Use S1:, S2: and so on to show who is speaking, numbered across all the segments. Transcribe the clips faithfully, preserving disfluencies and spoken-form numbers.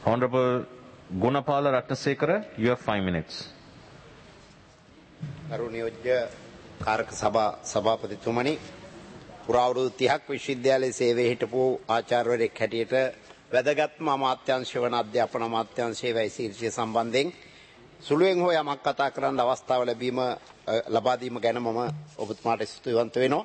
S1: Honorable Gunapala Ratnasekara, you have five minutes.
S2: කරුණියෝජ්‍ය කාරක සභා සභාපතිතුමනි පුරාවෘත්තු තිහක් විශ්වවිද්‍යාලයේ සේවයේ හිටපු ආචාර්යවරයෙක් හැටියට වැදගත්ම අමාත්‍යාංශ වන අධ්‍යාපන අමාත්‍යාංශයේ වැය ශීර්ෂය සම්බන්ධයෙන් සුළුවෙන් හෝ යමක් කතා කරන්න අවස්ථාව ලැබීම ලබා දීම ගැන මම ඔබතුමාට ස්තුතිවන්ත වෙනවා.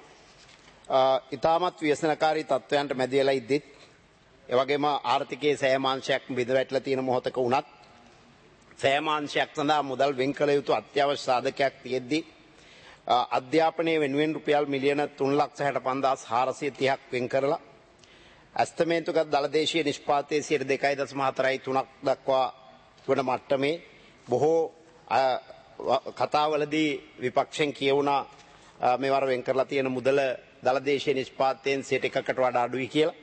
S2: ඊටමත් ව්‍යසනකාරී තත්ත්වයන්ට මැදි වෙලා ඉද්දිත් ඒ වගේම ආර්ථිකයේ සෑමාංශයක් බිඳ වැටලා තියෙන මොහොතක වුණත් සෑමාංශයක් සඳහා මුදල් වෙන් කළ යුතු අත්‍යවශ්‍ය සාධකයක් තියෙද්දී අධ්‍යාපනයේ වෙනුවෙන් රුපියල් මිලියන තුන් ලක්ෂ හැට පන්දාස් හාරසිය තිහක් වෙන් කරලා ඇස්තමේන්තුගත දළදේශීය නිෂ්පාදනයේ සියයට දෙකයි දශම හතරයි තුනක් දක්වා වන මට්ටමේ බොහෝ කතාවලදී විපක්ෂෙන් කියවුණා මේවර වෙන් කරලා තියෙන මුදල දළදේශීය නිෂ්පාදනයෙන් සියයට එකකට වඩා අඩුයි කියලා.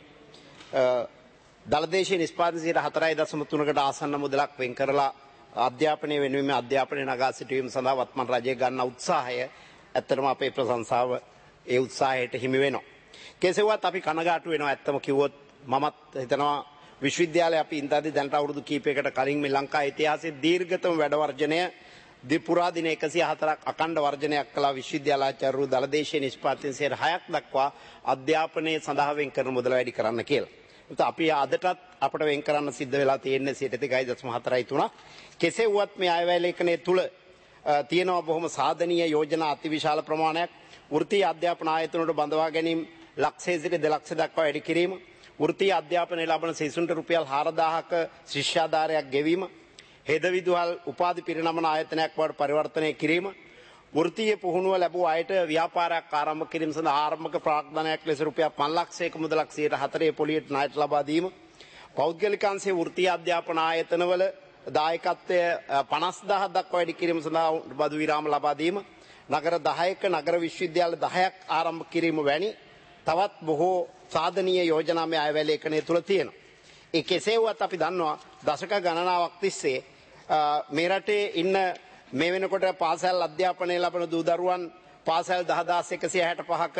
S2: දළදේශීය නිෂ්පාදනයේ සියයට හතරයි දශම තුනකට ආසන්න මුදලක් වෙන් කරලා අධ්‍යාපනයේ වෙනුවෙන් අධ්‍යාපනය නගා සිටුවීම සඳහා වත්මන් රජය ගන්න උත්සාහය ඇත්තටම අපේ ප්‍රශංසාව ඒ උත්සාහයට හිමි වෙනවා. කෙසේවත් අපි කනගාටු වෙනවා ඇත්තම කිව්වොත් මමත් හිතනවා විශ්වවිද්‍යාලය අපි ඉඳන්දී දැනට අවුරුදු කිහිපයකට කලින් මේ ලංකා ඉතිහාසයේ දීර්ඝතම වැඩ වර්ජනය දිපුරා දින එකසිය හතරක් අඛණ්ඩ වර්ජනයක් කළා විශ්වවිද්‍යාලාචාර්යවරු දළදේශීය නිෂ්පාදනයෙන් සියයට හයක් දක්වා අධ්‍යාපනයේ සඳහා වෙන් කරන මුදල වැඩි කරන්න කියලා. ඒත් අපි අදටත් අපිට වෙන් කරන්න සිද්ධ වෙලා තියෙන්නේ සියයට දෙකයි දශම හතරයි තුන. කෙසේ වුවත් මේ අයවැය ලේඛනයේ තුල තියෙනවා බොහොම සාධනීය යෝජනා අතිවිශාල ප්‍රමාණයක්. වෘත්තීය අධ්‍යාපන ආයතන වලට බඳවා ගැනීම ලක්ෂය සිට දෙලක්ෂ දක්වා වැඩි කිරීම, වෘත්තීය අධ්‍යාපනය ලබන සිසුන්ට රුපියල් හාරදාහක ශිෂ්‍යාධාරයක් ගෙවීම, හෙද විදුහල් උපාධි පිරිනමන ආයතනයක් බවට පරිවර්තනය කිරීම, වෘත්තීය පුහුණුව ලැබූ අයට ව්‍යාපාරයක් ආරම්භ කිරීම සඳහා ආරම්භක ප්‍රාග්ධනයක් ලෙස රුපියල් පන්ලක්ෂයක මුදලක් සියයට හතරේ පොලියට ණයට ලබා දීම, පෞද්ගලික අංශයේ වෘත්තීය අධ්‍යාපන ආයතනවල දායකත්වය පනස් දහස් දක්වා වැඩි කිරීම සඳහා බදු විරාම ලබා දීම, නගර දහයක නගර විශ්වවිද්‍යාල දහයක් ආරම්භ කිරීම වැනි තවත් බොහෝ සාධනීය යෝජනා මේ අයවැය ලේඛනයේ තුල තියෙනවා. ඒ කෙසේ වුවත් අපි දන්නවා දශක ගණනාවක් තිස්සේ මේ රටේ ඉන්න මේ වෙනකොට පාසල් අධ්‍යාපනය ලබන දූ දරුවන් පාසල් දහදාස් එකසිය හැට පහක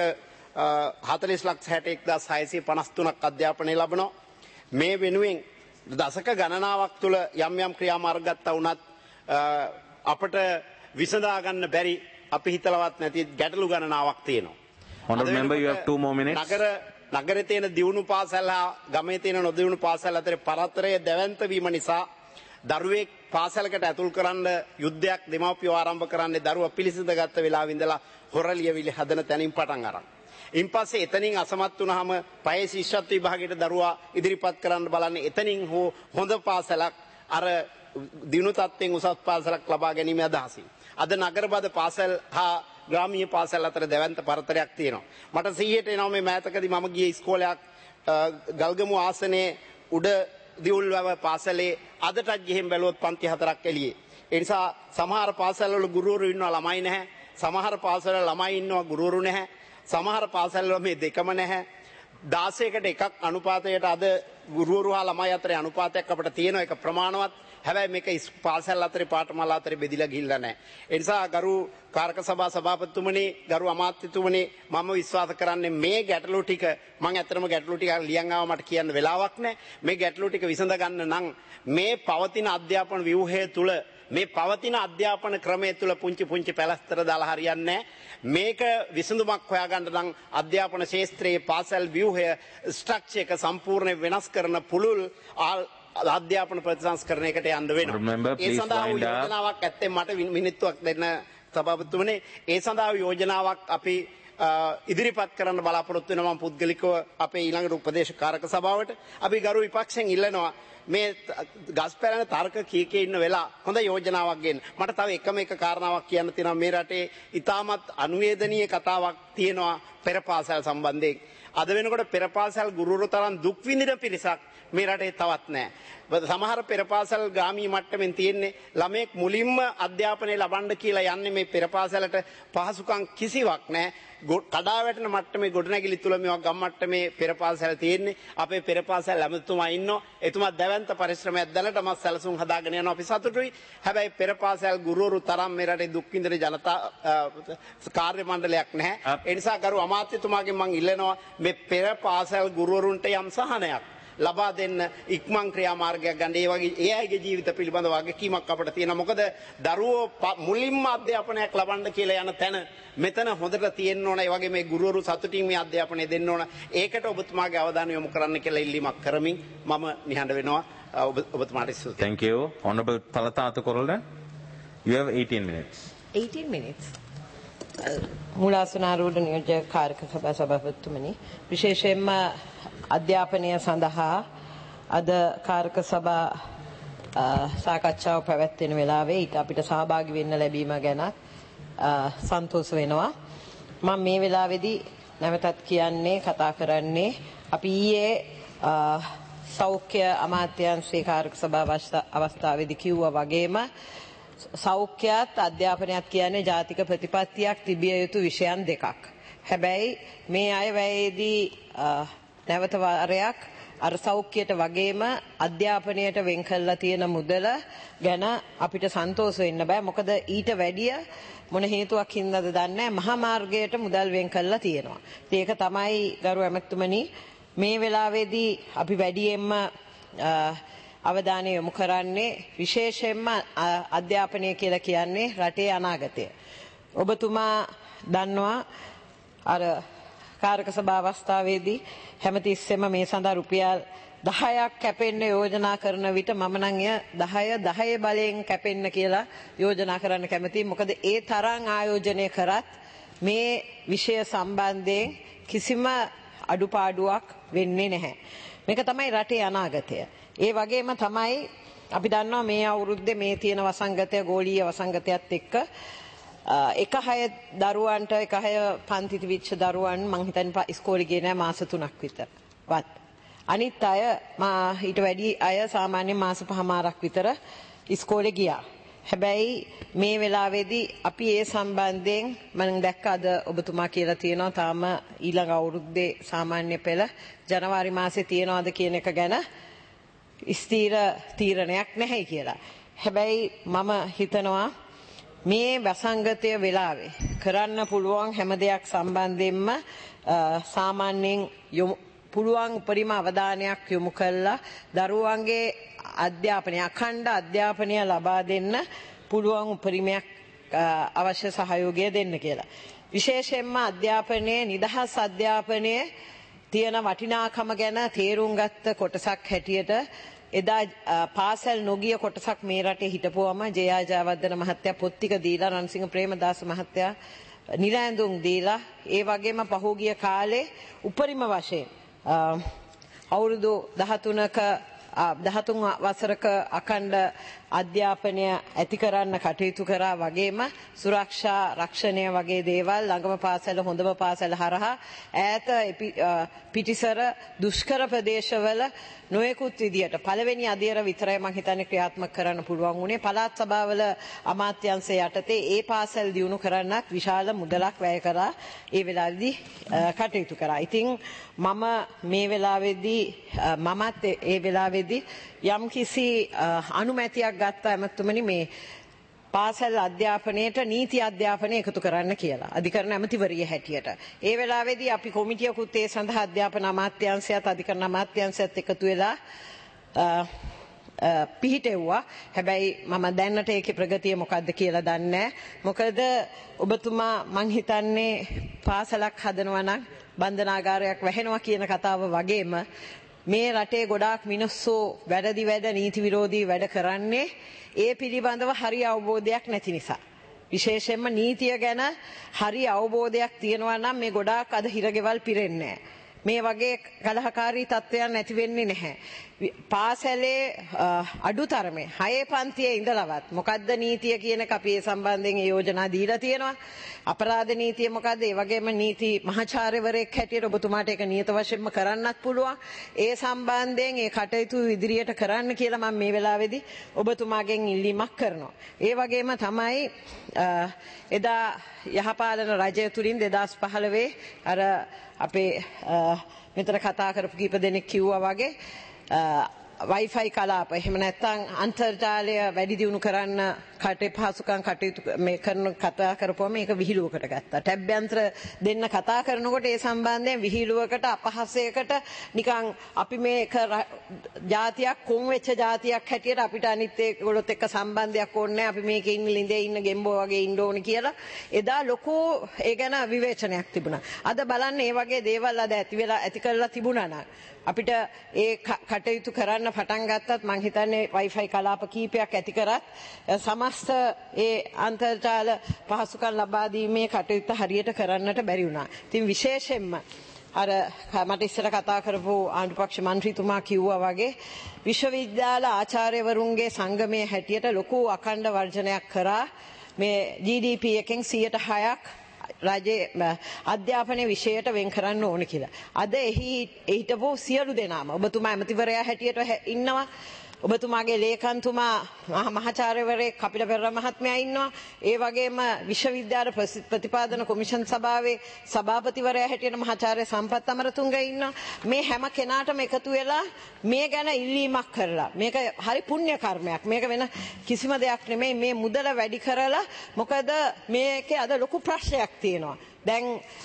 S2: හතළිස් ලක්ෂ හැට එක්දාස් හයසිය පනස් තුනක් අධ්‍යාපනය ලබනවා. මේ වෙනුවෙන් දශක ගණනාවක් තුළ යම් යම් ක්‍රියාමාර්ග ගත්තා වුණත් අපට විසඳා ගන්න බැරි අපි හිතලවත් නැති ගැටලු ගණනාවක් තියෙනවා.
S1: Honorable member, you have two more minutes.
S2: නගර නගරේ තියෙන දියුණු පාසල් හා ගමේ තියෙන නොදියුණු පාසල් අතර පරතරය දැවැන්ත වීම නිසා දරුවෙක් පාසලකට ඇතුල් කරන්න යුද්ධයක් දෙමව්පියෝ ආරම්භ කරන්නේ දරුවා පිළිසිඳ ගත්ත වෙලාවෙ ඉඳලා හොරලියවිලි හදන තැනින් පටන් අරන්. ඉන්පස්සේ එතනින් අසමත් වුණාම පයේ ශිෂ්‍යත්ව විභාගයට දරුවා ඉදිරිපත් කරන්න බලන්නේ එතනින් හෝ හොඳ පාසලක් අර දිනු තත්ත්වෙන් උසස් පාසලක් ලබා ගැනීම අදහසින්. අද නගරබද පාසල් හා ග්‍රාමීය පාසල් අතර දැවැන්ත පරතරයක් තියෙනවා. මට සිහියට එනවා මේ මෑතකදී මම ගියේ ඉස්කෝලයක් ගල්ගමු ආසනයේ උඩ දියුල්වැව පාසලේ අදටත් ගිහින් බැලුවොත් පන්ති හතරක් එළියේ. ඒ නිසා සමහර පාසල්වල ගුරුවරු ඉන්නවා ළමයි නැහැ. සමහර පාසල්වල ළමයි ඉන්නවා ගුරුවරු නැහැ. සමහර පාසල්වල මේ දෙකම නැහැ. දාසයකට එකක් අනුපාතයට අද ගුරුවරු හා ළමයි අතරේ අනුපාතයක් අපිට තියෙනවා. ඒක ප්‍රමාණවත්. හැබැයි මේක පාසල් අතරේ පාඨමාලා අතරේ බෙදිලා ගිහිල්ලා නැහැ. ඒ නිසා ගරු කාරක සභා සභාපතිතුමනි, ගරු අමාත්‍යතුමනි, මම විශ්වාස කරන්නේ මේ ගැටලු ටික මම ඇත්තටම ගැටලු ටික ලියන් ආව මට කියන්න වෙලාවක් නැහැ. මේ ගැටලු ටික විසඳ ගන්න නම් මේ පවතින අධ්‍යාපන ව්‍යුහය තුල මේ පවතින අධ්‍යාපන ක්‍රමයේ තුල පුංචි පුංචි පැලස්තර දාලා හරියන්නේ නැහැ. මේක විසඳුමක් හොයාගන්න නම් අධ්‍යාපන ශාස්ත්‍රයේ පාසල් ව්‍යුහය ස්ට්‍රක්චර් එක සම්පූර්ණ වෙනස් කරන පුළුල් අධ්‍යාපන ප්‍රතිසංස්කරණයකට යන්න වෙනවා. ඒ සඳහා යෝජනාවක් ඇත්තේ මට මිනිත්තුවක් දෙන්න සභාපතිතුමනි. ඒ සඳහා යෝජනාවක් අපි ඉදිරිපත් කරන්න බලාපොරොත්තු වෙනවා මම පුද්ගලිකව අපේ ඊළඟ උපදේශකාරක සභාවට. අපි ගරු විපක්ෂයෙන් ඉල්ලනවා මේ ගස් පැලෙන තර්ක කීකේ ඉන්න වෙලා හොඳ යෝජනාවක් ගෙන්න. මට තව එකම එක කාරණාවක් කියන්න තියෙනවා. මේ රටේ ඉතාමත් අනුවේදනීය කතාවක් තියෙනවා පෙර පාසල් සම්බන්ධයෙන්. අද වෙනකොට පෙර පාසල් ගුරුවරු තරම් දුක් විඳින පිරිසක් මේ රටේ තවත් නැහැ. සමහර පෙර පාසල් ග්‍රාමීය මට්ටමින් තියෙන්නේ ළමෙක් මුලින්ම අධ්‍යාපනය ලබන්න කියලා යන්නේ මේ පෙර පාසලට පහසුකම් කිසිවක් නැහැ. කඩා වැටෙන මට්ටමේ ගොඩනැගිලි තුල මේවා ගම් මට්ටමේ පෙර පාසල් තියෙන්නේ. අපේ පෙර පාසල් ඇමතුමා ඉන්නවා. එතුමා දැවැන්ත පරිශ්‍රමයක් දැනට මස් සැලසුම් හදාගෙන යනවා. අපි සතුටුයි. හැබැයි පෙර පාසල් ගුරුවරු තරම් මේ රටේ දුක් විඳින ජනතා කාර්ය මණ්ඩලයක් නැහැ. ඒ නිසා ගරු අමාත්‍යතුමාගෙන් මම ඉල්ලනවා මේ පෙර පාසල් ගුරුවරුන්ට යම් සහනයක් ලබා දෙන්න ඉක්මන් ක්‍රියාමාර්ගයක් ගන්න. ඒ වගේ ඒ අයගේ ජීවිත පිළිබඳව වගකීමක් අපිට තියෙනවා. මොකද දරුවෝ මුලින්ම අධ්‍යාපනයක් ලබන්න කියලා යන තැන මෙතන හොඳට තියෙන්න ඕන. ඒ වගේ මේ ගුරුවරු සතුටින් මේ අධ්‍යාපනය දෙන්න ඕන. ඒකට ඔබතුමාගේ අවධානය යොමු කරන්න කියලා ඉල්ලීමක් කරමින් මම නිහඬ වෙනවා. ඔබතුමාට ස්තුතියි.
S1: Thank you. Honorable Palata Atukorolda, you have eighteen minutes.
S3: eighteen minutes. මුලාසනාරූඪ නියෝජ්‍ය කාර්ක සභා සභාපතිතුමනි, විශේෂයෙන්ම අධ්‍යාපනය සඳහා අද කාර්ක සභා සාකච්ඡාව පැවැත්වෙන වෙලාවේ ඊට අපිට සහභාගී වෙන්න ලැබීම ගැන සන්තෝෂ වෙනවා. මම මේ වෙලාවේදී නැවතත් කියන්නේ කතා කරන්නේ අපි ඊයේ සෞඛ්‍ය අමාත්‍යාංශයේ කාර්ක සභාව අවස්ථාවේදී කිව්වා වගේම සෞඛ්‍යයත් අධ්‍යාපනයත් කියන්නේ ජාතික ප්‍රතිපත්තියක් තිබිය යුතු විෂයන් දෙකක්. හැබැයි මේ අයවැයේදී නැවත වාරයක් අර සෞඛ්‍යයට වගේම අධ්‍යාපනයට වෙන් කරලා තියෙන මුදල ගැන අපිට සන්තෝෂ වෙන්න බෑ. මොකද ඊට වැඩිය මොන හේතුවක් හින්දාද දන්නේ නැහැ, මහා මාර්ගයට මුදල් වෙන් කරලා තියෙනවා. ඒක තමයි ගරු ඇමතුමනි මේ වෙලාවේදී අපි වැඩියෙන්ම අවධානය යොමු කරන්නේ විශේෂයෙන්ම අධ්‍යාපනය කියලා කියන්නේ රටේ අනාගතය. ඔබතුමා දන්නවා අර කාර්ක සභා අවස්ථාවේදී හැමතිස්සෙම මේ සඳහා රුපියල් දහයක් කැපෙන්න යෝජනා කරන විට මම නම් එය දහය දහය බලයෙන් කැපෙන්න කියලා යෝජනා කරන්න කැමතියි. මොකද ඒ තරම් ආයෝජනය කරත් මේ විෂය සම්බන්ධයෙන් කිසිම අඩුපාඩුවක් වෙන්නේ නැහැ. මේක තමයි රටේ අනාගතය. ඒ වගේම තමයි අපි දන්නවා මේ අවුරුද්දේ මේ තියෙන වසංගතය ගෝලීය වසංගතයත් එක්ක එක හය දරුවන්ට එක හය පන්ති තිබිච්ච දරුවන් මං හිතන්නේ ඉස්කෝලේ ගියේ නැහැ මාස තුනක් විතර. වත් අනිත් අය මා ඊට වැඩි අය සාමාන්‍ය මාස පහමාරක් විතර ඉස්කෝලේ ගියා. හැබැයි මේ වෙලාවේදී අපි ඒ සම්බන්ධයෙන් මම දැක්ක අද ඔබතුමා කියලා තියෙනවා තාම ඊළඟ අවුරුද්දේ සාමාන්‍ය පෙළ ජනවාරි මාසේ තියනවාද කියන එක ගැන ස්ථීර තීරණයක් නැහැ කියලා. හැබැයි මම හිතනවා මේ වසංගතය වෙලාවේ කරන්න පුළුවන් හැම දෙයක් සම්බන්ධයෙන්ම සාමාන්‍යයෙන් පුළුවන් උපරිම අවධානයක් යොමු කළා දරුවන්ගේ අධ්‍යාපනය අඛණ්ඩ අධ්‍යාපනය ලබා දෙන්න පුළුවන් උපරිමයක් අවශ්‍ය සහයෝගය දෙන්න කියලා. විශේෂයෙන්ම අධ්‍යාපනයේ නිදහස් අධ්‍යාපනයේ තියෙන වටිනාකම ගැන තේරුම් ගත්ත කොටසක් හැටියට එදා පාසල් නොගිය කොටසක් මේ රටේ හිටපුවම ජයා ජයවර්ධන මහත්තයා පොත් ටික දීලා රණසිංහ ප්‍රේමදාස මහත්තයා නිරැඳුම් දීලා ඒ වගේම පහුගිය කාලේ උපරිම වශයෙන් අවුරුදු දහතුනක දහතුන් වසරක අඛණ්ඩ අධ්‍යාපනය ඇති කරන්න කටයුතු කරා වගේම සුරක්ෂා රක්ෂණය වගේ දේවල් ළඟම පාසල හොඳම පාසල හරහා ඈත පිටිසර දුෂ්කර ප්‍රදේශවල නොයෙකුත් විදියට පළවෙනි අධීර විතරයි මම හිතන්නේ ක්‍රියාත්මක කරන්න පුළුවන් වුණේ. පළාත් සභාවල අමාත්‍යාංශය යටතේ ඒ පාසල් දියුණු කරන්නත් විශාල මුදලක් වැය කරා ඒ වෙලාවේදී කටයුතු කරා. ඉතින් මම මේ වෙලාවේදී මමත් ඒ වෙලාවේදී යම් කිසි අනුමැතියක් ගත්තා ඇමතුමනි මේ පාසල් අධ්‍යාපනයට නීති අධ්‍යාපනය එකතු කරන්න කියලා අධිකරණ ඇමතිවරිය හැටියට. ඒ වෙලාවේදී අපි කොමිටියකුත් ඒ සඳහා අධ්‍යාපන අමාත්‍යාංශයත් අධිකරණ අමාත්‍යාංශයත් එකතු වෙලා පිහිටෙව්වා. හැබැයි මම දැනට ඒකේ ප්‍රගතිය මොකද්ද කියලා දන්නේ නැහැ. මොකද ඔබතුමා මං හිතන්නේ පාසලක් හදනවා නම් බන්ධනාගාරයක් වැහෙනවා කියන කතාව වගේම මේ රටේ ගොඩාක් මිනිස්සු වැඩදි වැඩ නීති විරෝධී වැඩ කරන්නේ ඒ පිළිබඳව හරි අවබෝධයක් නැති නිසා. විශේෂයෙන්ම නීතිය ගැන හරි අවබෝධයක් තියෙනවා නම් මේ ගොඩාක් අද හිරගෙවල් පිරෙන්නේ නැහැ. මේ වගේ කලහකාරී තත්ත්වයන් නැති වෙන්නේ නැහැ. පාසලේ අඩුතරමේ හයේ පන්තියේ ඉඳලවත් මොකද්ද නීතිය කියන එක අපි ඒ සම්බන්ධයෙන් ඒ යෝජනා දීලා තියෙනවා. අපරාධ නීතිය මොකද්ද? ඒ වගේම නීති මහාචාර්යවරයෙක් හැටියට ඔබතුමාට ඒක නියත වශයෙන්ම කරන්නත් පුළුවන්. ඒ සම්බන්ධයෙන් ඒ කටයුතු ඉදිරියට කරන්න කියලා මම මේ වෙලාවේදී ඔබතුමාගෙන් ඉල්ලීමක් කරනවා. ඒ වගේම තමයි එදා යහපාලන රජය තුලින් දෙදාස් පහළොව අර අපේ මෙතන කතා කරපු කීප දෙනෙක් කිව්වා වගේ වයිෆයි කලාප එහෙම නැත්නම් අන්තර්ජාලය වැඩි දියුණු කරන්න කටේ පහසුකම් කටයුතු මේ කරන කතා කරපුවම මේක විහිළුවකට ගත්තා. ටැබ් යන්ත්‍ර දෙන්න කතා කරනකොට ඒ සම්බන්ධයෙන් විහිළුවකට අපහාසයකට නිකන් අපි මේක ජාතියක් කොන් වෙච්ච ජාතියක් හැටියට අපිට අනිත් ඒගොල්ලොත් එක්ක සම්බන්ධයක් ඕනේ අපි මේකේ ඉන්න ලිඳේ ඉන්න ගෙම්බෝ වගේ ඉන්න ඕනේ කියලා එදා ලොකු ඒ ගැන විවේචනයක් තිබුණා. අද බලන්න මේ වගේ දේවල් අද ඇති වෙලා ඇති කරලා තිබුණා නම් අපිට ඒ කටයුතු කරන්න පටන් ගත්තත් මං හිතන්නේ Wi-Fi කලාප කීපයක් ඇති කරත් සමස්ත ඒ අන්තර්ජාල පහසුකම් ලබා දීමේ කටයුත්ත හරියට කරන්නට බැරි වුණා. ඉතින් විශේෂයෙන්ම අර මට ඉස්සර කතා කරපු ආණ්ඩුපක්ෂ මන්ත්‍රීතුමා කිව්වා වගේ විශ්වවිද්‍යාල ආචාර්යවරුන්ගේ සංගමයේ හැටියට ලොකු අඛණ්ඩ වර්ජනයක් කරා මේ ජී ඩී පී එකෙන් සියයට හයක් රජයේ අධ්‍යාපනයේ විෂයට වෙන් කරන්න ඕන කියලා. අද එහි හිටපු සියලු දෙනාම ඔබතුමා ඇමතිවරයා හැටියට ඉන්නවා. ඔබතුමාගේ ලේකම්තුමා මහාචාර්යවරයෙක් කපිල පෙරේරා මහත්මයා ඉන්නවා. ඒ වගේම විශ්වවිද්‍යාල ප්‍රතිපාදන කොමිෂන් සභාවේ සභාපතිවරයා හැටියට මහාචාර්ය සම්පත් අමරතුංග ඉන්නවා. මේ හැම කෙනාටම එකතු වෙලා මේ ගැන ඉල්ලීමක් කරලා මේක හරි පුණ්‍ය කර්මයක්. මේක වෙන කිසිම දෙයක් නෙමෙයි. මේ මුදල වැඩි කරලා මොකද මේකේ අද ලොකු ප්‍රශ්නයක් තියෙනවා. දැන්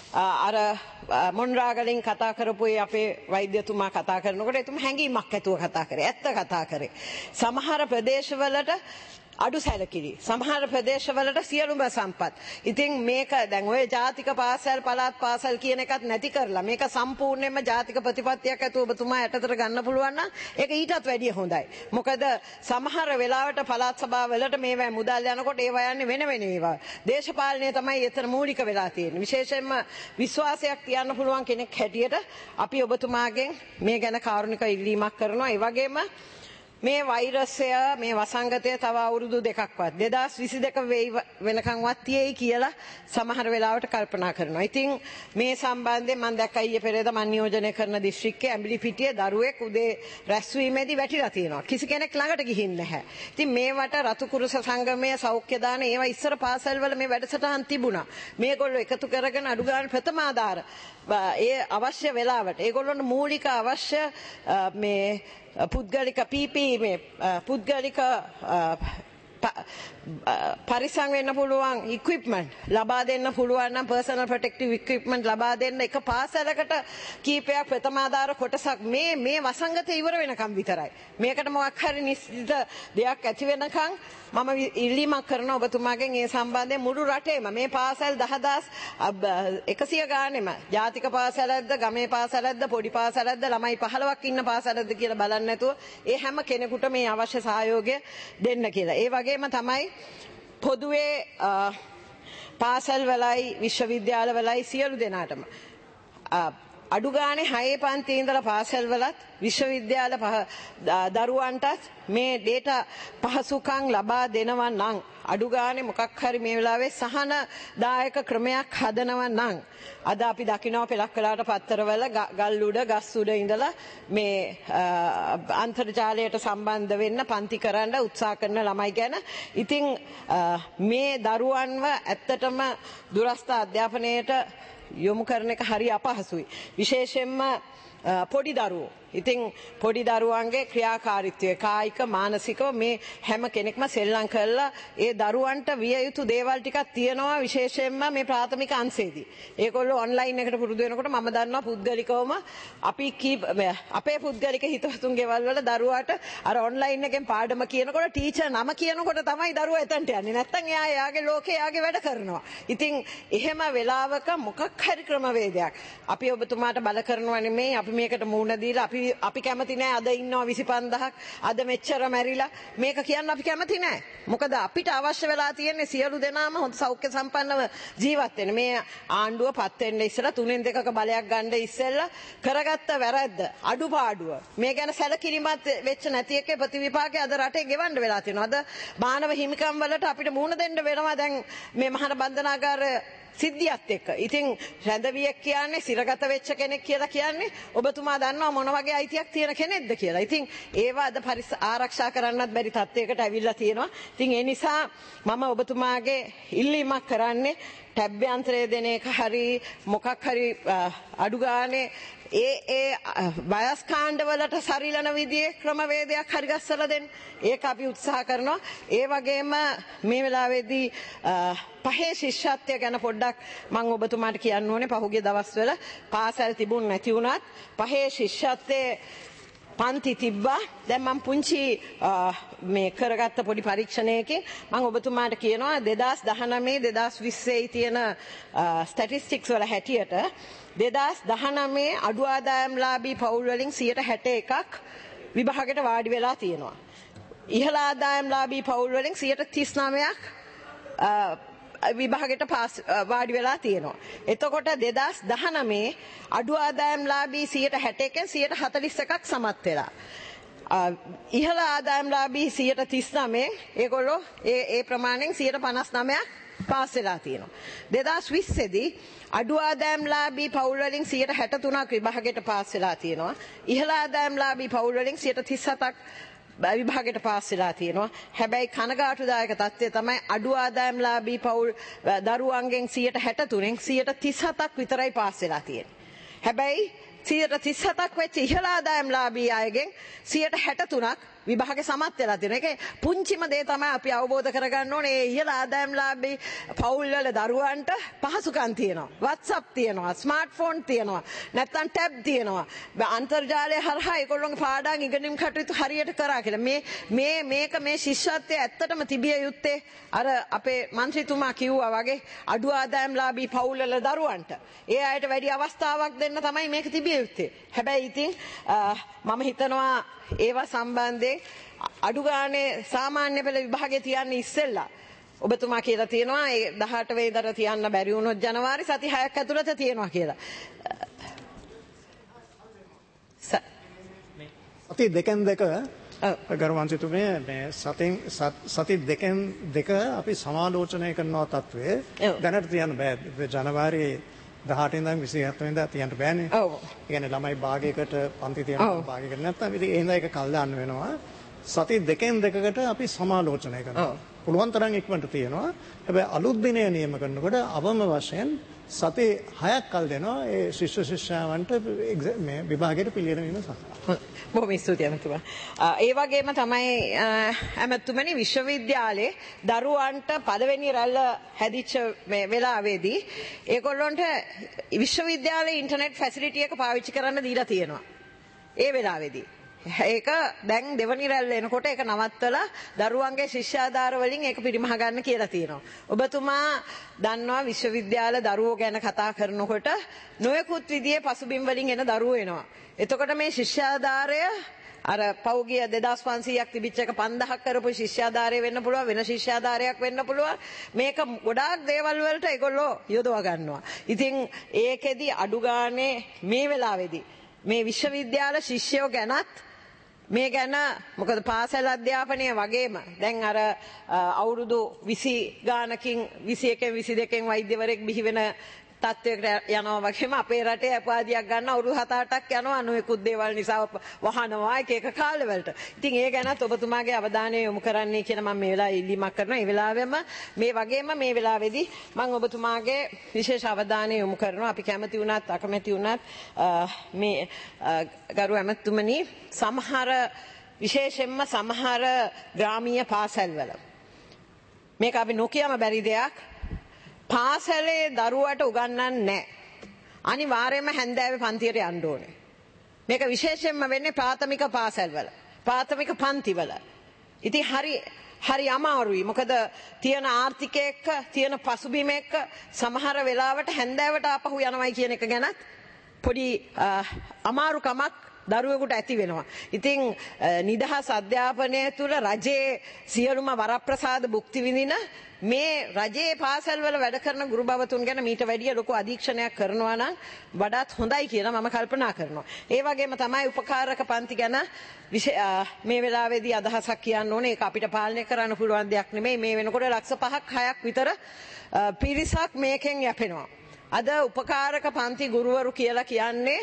S3: අර මොන්රාගලින් කතා කරපු අපේ වෛද්‍යතුමා කතා කරනකොට එතුම හැඟීමක් ඇතුව කතා කරේ. ඇත්ත කතා කරේ. සමහර ප්‍රදේශවලට අඩු සැලකිලි. සමහර ප්‍රදේශවලට සියලුම සම්පත්. ඉතින් මේක දැන් ඔය ජාතික පාසල් පළාත් පාසල් කියන එකත් නැති කරලා මේක සම්පූර්ණයෙන්ම ජාතික ප්‍රතිපත්තියක් ඇතුව ඔබතුමා යටතට ගන්න පුළුවන් නම් ඒක ඊටත් වැඩිය හොඳයි. මොකද සමහර වෙලාවට පළාත් සභාවලට මේවා මුදල් යනකොට ඒවා යන්නේ වෙන වෙන ඒවා. දේශපාලනය තමයි එතන මූලික වෙලා තියෙන්නේ. විශේෂයෙන්ම විශ්වාසයක් තියන්න පුළුවන් කෙනෙක් හැටියට අපි ඔබතුමාගෙන් මේ ගැන කාරුණික ඉල්ලීමක් කරනවා. ඒ වගේම මේ වෛරසය මේ වසංගතය තව අවුරුදු දෙකක්වත් දෙදාස් විසි දෙක වෙනකන්වත් තියෙයි කියලා සමහර වෙලාවට කල්පනා කරනවා. ඉතින් මේ සම්බන්ධයෙන් මම දැක්කා ඊයේ පෙරේද මම නියෝජනය කරන දිස්ත්‍රික්කයේ ඇඹිලිපිටියේ දරුවෙක් උදේ රැස්වීමේදී වැටිලා තියෙනවා. කිසි කෙනෙක් ළඟට ගිහින් නැහැ. ඉතින් මේවට රතුකුරුස සංගමයේ සෞඛ්‍ය දාන ඒවා ඉස්සර පාසල්වල මේ වැඩසටහන් තිබුණා. මේගොල්ලෝ එකතු කරගෙන අඩු ගන්න ප්‍රථම ආධාර ඒ අවශ්‍ය වෙලාවට ඒගොල්ලොන්ට මූලික අවශ්‍ය මේ පුද්ගලික පී පී මේ පුද්ගලික පරිසං වෙන්න පුළුවන් ඉක්විප්මන්ට් ලබා දෙන්න පුළුවන් නම් පර්සනල් ප්‍රොටෙක්ටිව් ඉක්විප්මන්ට් ලබා දෙන්න එක පාසලකට කීපයක් ප්‍රථමාධාර කොටසක් මේ මේ වසංගතය ඉවර වෙනකම් විතරයි. මේකට මොකක් හරි නිශ්චිත දෙයක් ඇති වෙනකම් මම ඉල්ලීමක් කරනවා ඔබතුමාගෙන් ඒ සම්බන්ධයෙන් මුළු රටේම මේ පාසල් දහදාස් එකසිය ගානෙම ජාතික පාසලක්ද ගමේ පාසලක්ද පොඩි පාසලක්ද ළමයි පහළොවක් ඉන්න පාසලක්ද කියලා බලන්න නැතුව ඒ හැම කෙනෙකුට මේ අවශ්‍ය සහයෝගය දෙන්න කියලා. ඒ වගේම තමයි පොදුවේ පාසල් වලයි විශ්වවිද්‍යාල වලයි සියලු දෙනාටම අඩු ගානේ හයේ පන්තියේ ඉඳලා පාසල් වලත් විශ්වවිද්‍යාල දරුවන්ටත් මේ ඩේටා පහසුකම් ලබා දෙනවා නම් අඩු ගානේ මොකක් හරි මේ වෙලාවේ සහනදායක ක්‍රමයක් හදනවා නම් අද අපි දකිනවා පෙලක් කලාට පත්තරවල ගල් උඩ ගස් උඩ ඉඳලා මේ අන්තර්ජාලයට සම්බන්ධ වෙන්න පන්ති කරන්න උත්සාහ කරන ළමයි ගැන ඉතින් මේ දරුවන්ව ඇත්තටම දුරස්ථ අධ්‍යාපනයට යොමු කරන එක හරි අපහසුයි. විශේෂයෙන්ම පොඩි දරුවෝ. ඉතින් පොඩි දරුවන්ගේ ක්‍රියාකාරීත්වය කායික මානසිකව මේ හැම කෙනෙක්ම සෙල්ලම් කරලා ඒ දරුවන්ට විය යුතු දේවල් ටිකක් තියෙනවා විශේෂයෙන්ම මේ ප්‍රාථමික අංශයේදී. ඒගොල්ලෝ ඔන්ලයින් එකට පුරුදු වෙනකොට මම දන්නවා පුද්ගලිකවම අපි අපේ පුද්ගලික හිතවතුන් ගෙවල් වල දරුවාට අර ඔන්ලයින් එකෙන් පාඩම කියනකොට ටීචර් නම කියනකොට තමයි දරුවා එතනට යන්නේ. නැත්තම් එයා එයාගේ ලෝකේ එයාගේ වැඩ කරනවා. ඉතින් එහෙම වෙලාවක මොකක් හරි ක්‍රමවේදයක් අපි ඔබතුමාට බල කරනවා නෙමෙයි අපි මේකට මූණ දීලා අපි අපි කැමති නෑ අද ඉන්නවා විසි පන්දහක් අද මෙච්චර මැරිලා මේක කියන්න අපි කැමති නෑ. මොකද අපිට අවශ්‍ය වෙලා තියෙන්නේ සියලු දෙනාම හොඳ සෞඛ්‍ය සම්පන්නව ජීවත් වෙන්න. මේ ආණ්ඩුව පත් වෙන්න ඉස්සෙල්ලා තුනෙන් දෙකක බලයක් ගන්න ඉස්සෙල්ලා කරගත්ත වැරද්ද අඩුපාඩුව මේ ගැන සැලකිලිමත් වෙච්ච නැති එකේ ප්‍රතිවිපාකය අද රටේ ගෙවන්න වෙලා තියෙනවා. අද මානව හිමිකම් වලට අපිට මූණ දෙන්න වෙනවා දැන් මේ මහාන බන්ධනාගාර සිද්ධියත් එක්ක. ඉතින් රැඳවියෙක් කියන්නේ සිරගත වෙච්ච කෙනෙක් කියලා කියන්නේ ඔබතුමා දන්නවා මොන වගේ අයිතියක් තියෙන කෙනෙක්ද කියලා. ඉතින් ඒවා අද ආරක්ෂා කරන්නත් බැරි තත්යකට ඇවිල්ලා තියෙනවා. ඉතින් ඒ නිසා මම ඔබතුමාගේ ඉල්ලීමක් කරන්නේ ටැබ් යන්ත්‍රය දෙන එක හරි මොකක් හරි අඩු ගානේ ඒ ඒ වයස්කාණ්ඩවලට සරිලන විදිහේ ක්‍රමවේදයක් හරි ගස්සලා දෙන්න. ඒක අපි උත්සාහ කරනවා. ඒ වගේම මේ වෙලාවේදී පහේ ශිෂ්‍යත්වය ගැන පොඩ්ඩක් මම ඔබතුමාට කියන්න ඕනේ. පහුගිය දවස්වල පාසල් තිබුණ නැති වුණත් පහේ ශිෂ්‍යත්වයේ පන්ති තිබ්බා. දැන් මම පුංචි මේ කරගත්ත පොඩි පරීක්ෂණයකින් මම ඔබතුමාට කියනවා දෙදාස් දහනවය දෙදාස් විස්සේ තියෙන ස්ටැටිස්ටික්ස් වල හැටියට දෙදාස් දහනවය අඩු ආදායම්ලාභී පවුල් වලින් සියයට හැට එකක් විභාගයට වාඩි වෙලා තියෙනවා. ඉහළ ආදායම්ලාභී පවුල් වලින් සියයට තිස් නවයක් විභාගයට පාස් වාඩි වෙලා තියෙනවා. එතකොට දෙදාස් දහනවය අඩු ආදායම්ලාභී සියයට හැට එකෙන් සියයට හතළිස් එකක් සමත් වෙලා. ඉහළ ආදායම්ලාභී සියයට තිස් නවයෙන් ඒගොල්ලෝ ඒ ඒ ප්‍රමාණයෙන් සියයට පනස් නවයක් පාස් වෙලා තියෙනවා. දෙදාස් විස්සේ දී අඩු ආදායම්ලාභී පවුල් වලින් සියයට හැට තුනක් විභාගයට පාස් වෙලා තියෙනවා. ඉහළ ආදායම්ලාභී පවුල් වලින් සියයට තිස් හතක් විභාගයට පාස් වෙලා තියෙනවා. හැබැයි කනගාටුදායක තත්ත්වය තමයි අඩු ආදායම්ලාභී පවුල් දරුවන්ගෙන් සියයට හැට තුනෙන් සියයට තිස් හතක් විතරයි පාස් වෙලා තියෙන්නේ. හැබැයි සියයට තිස් හතක් වෙච්ච ඉහළ ආදායම්ලාභී අයගෙන් සියයට හැට තුනක් විභාගෙ සමත් වෙලා තියෙනවා. ඒකේ පුංචිම දේ තමයි අපි අවබෝධ කරගන්න ඕනේ. මේ ඉහළ ආදායම්ලාභී පවුල් වල දරුවන්ට පහසුකම් තියෙනවා. WhatsApp තියෙනවා, ස්මාර්ට්ෆෝන් තියෙනවා, නැත්නම් ටැබ් තියෙනවා. අන්තර්ජාලය හරහා ඒගොල්ලෝගේ පාඩම් ඉගෙනීම් කටයුතු හරියට කරා කියලා. මේ මේ මේක මේ ශිෂ්‍යත්වයේ ඇත්තටම තිබිය යුත්තේ අර අපේ മന്ത്രിතුමා කිව්වා වගේ අඩු ආදායම්ලාභී පවුල් වල දරුවන්ට. ඒ අයට වැඩි අවස්ථාවක් දෙන්න තමයි මේක තිබිය යුත්තේ. හැබැයි ඉතින් මම හිතනවා ඒවා සම්බන්ධයෙන් අඩු ගානේ සාමාන්‍ය පෙළ විභාගයේ තියන්නේ ඉස්සෙල්ලා ඔබතුමා කියලා තියෙනවා ඒ දහඅට වෙනිදාට තියන්න බැරි වුණොත් ජනවාරි සති හයක් ඇතුළත තියෙනවා කියලා.
S4: සති දෙකෙන් දෙක ගරුවන්සිතුමේ මේ සතින් සති දෙකෙන් දෙක අපි සමාලෝචනය කරනවා තත්ත්වයේ දැනට තියන්න බෑ. ජනවාරි දහඅට ඉඳන් විසිහත වෙනිදා තියන්න බෑනේ. ඔව්. ඒ කියන්නේ ළමයි භාගයකට පන්ති තියනවා භාගයකට නැත්නම් ඉතින් ඒ හින්දා ඒක කල් දාන්න වෙනවා. සති දෙකෙන් දෙකකට අපි සමාලෝචනය කරනවා. පුළුවන් තරම් ඉක්මනට තියෙනවා. හැබැයි අලුත් දිනය නියම කරනකොට අවම වශයෙන් සති හයක් කල් දෙනවා ඒ ශිෂ්‍ය ශිෂ්‍යාවන්ට මේ විභාගයට පිළියෙල වීම සඳහා.
S3: බොහොම ස්තුතියි ඇමතුමා. ඒ වගේම තමයි ඇමතුමනි විශ්වවිද්‍යාලයේ දරුවන්ට පළවෙනි රැල්ල හැදිච්ච මේ වෙලාවේදී ඒගොල්ලන්ට විශ්වවිද්‍යාලයේ ඉන්ටර්නෙට් ෆැසිලිටි එක පාවිච්චි කරන්න දීලා තියෙනවා. ඒ වෙලාවේදී ඒක දැන් දෙවනි රැල්ල එනකොට ඒක නවත්තලා දරුවන්ගේ ශිෂ්‍යාධාර වලින් ඒක පිරිමහ ගන්න කියලා තියෙනවා. ඔබතුමා දන්නවා විශ්වවිද්‍යාල දරුවෝ ගැන කතා කරනකොට නොයෙකුත් විදිහේ පසුබිම් වලින් එන දරුවෝ එනවා. එතකොට මේ ශිෂ්‍යාධාරය අර පෞගිය දෙදාස් පන්සීයක් තිබිච්ච එක පන්දහක් කරපු ශිෂ්‍යාධාරය වෙන්න පුළුවන් වෙන ශිෂ්‍යාධාරයක් වෙන්න පුළුවන්. මේක ගොඩාක් දේවල් වලට ඒගොල්ලෝ යොදවා ගන්නවා. ඉතින් ඒකෙදි අඩු ගානේ මේ වෙලාවේදී මේ විශ්වවිද්‍යාල ශිෂ්‍යයෝ ගැනත් මේ ගැන මොකද පාසල් අධ්‍යාපනය වගේම දැන් අර අවුරුදු විසි ගානකින් විසි එකෙන් විසි දෙකෙන් වෛද්‍යවරයෙක් බිහි වෙන තත්වයකට යනවා වගේම අපේ රටේ අපවාදියක් ගන්න අවුරුදු හත අටක් යනවා නොයෙකුත් දේවල් නිසා වහනවා එක එක කාලවලට. ඉතින් ඒ ගැනත් ඔබතුමාගේ අවධානය යොමු කරන්නයි කියලා මම මේ වෙලාවේ ඉල්ලීමක් කරනවා. ඒ වෙලාවෙම මේ වගේම මේ වෙලාවේදී මම ඔබතුමාගේ විශේෂ අවධානය යොමු කරනවා. අපි කැමති වුණත් අකමැති වුණත් මේ ගරු ඇමතුමනි සමහර විශේෂයෙන්ම සමහර ග්‍රාමීය පාසල්වල මේක අපි නොකියම බැරි දෙයක් පාසලේ දරුවට උගන්වන්නේ නැහැ. අනිවාර්යයෙන්ම හැන්දෑවේ පන්තියට යන්න ඕනේ. මේක විශේෂයෙන්ම වෙන්නේ ප්‍රාථමික පාසල්වල. ප්‍රාථමික පන්තිවල. ඉතින් හරි හරි අමාරුයි. මොකද තියෙන ආර්ථිකය එක්ක තියෙන පසුබිම එක්ක සමහර වෙලාවට හැන්දෑවට ආපහු යනවයි කියන එක ගැනත් පොඩි අමාරුකමක් දරුවෙකුට ඇති වෙනවා. ඉතින් නිදහස් අධ්‍යාපනය තුළ රජයේ සියලුම වරප්‍රසාද භුක්ති විඳින මේ රජයේ පාසල් වල වැඩ කරන ගුරු භවතුන් ගැන මීට වැඩිය ලොකු අධීක්ෂණයක් කරනවා නම් වඩාත් හොඳයි කියලා මම කල්පනා කරනවා. ඒ වගේම තමයි උපකාරක පන්ති ගැන මේ වෙලාවේදී අදහසක් කියන්න ඕනේ. ඒක අපිට පාලනය කරන්න පුළුවන් දෙයක් නෙමෙයි. මේ වෙනකොට ලක්ෂ පහක් හයක් විතර පිරිසක් මේකෙන් යැපෙනවා. අද උපකාරක පන්ති ගුරුවරු කියලා කියන්නේ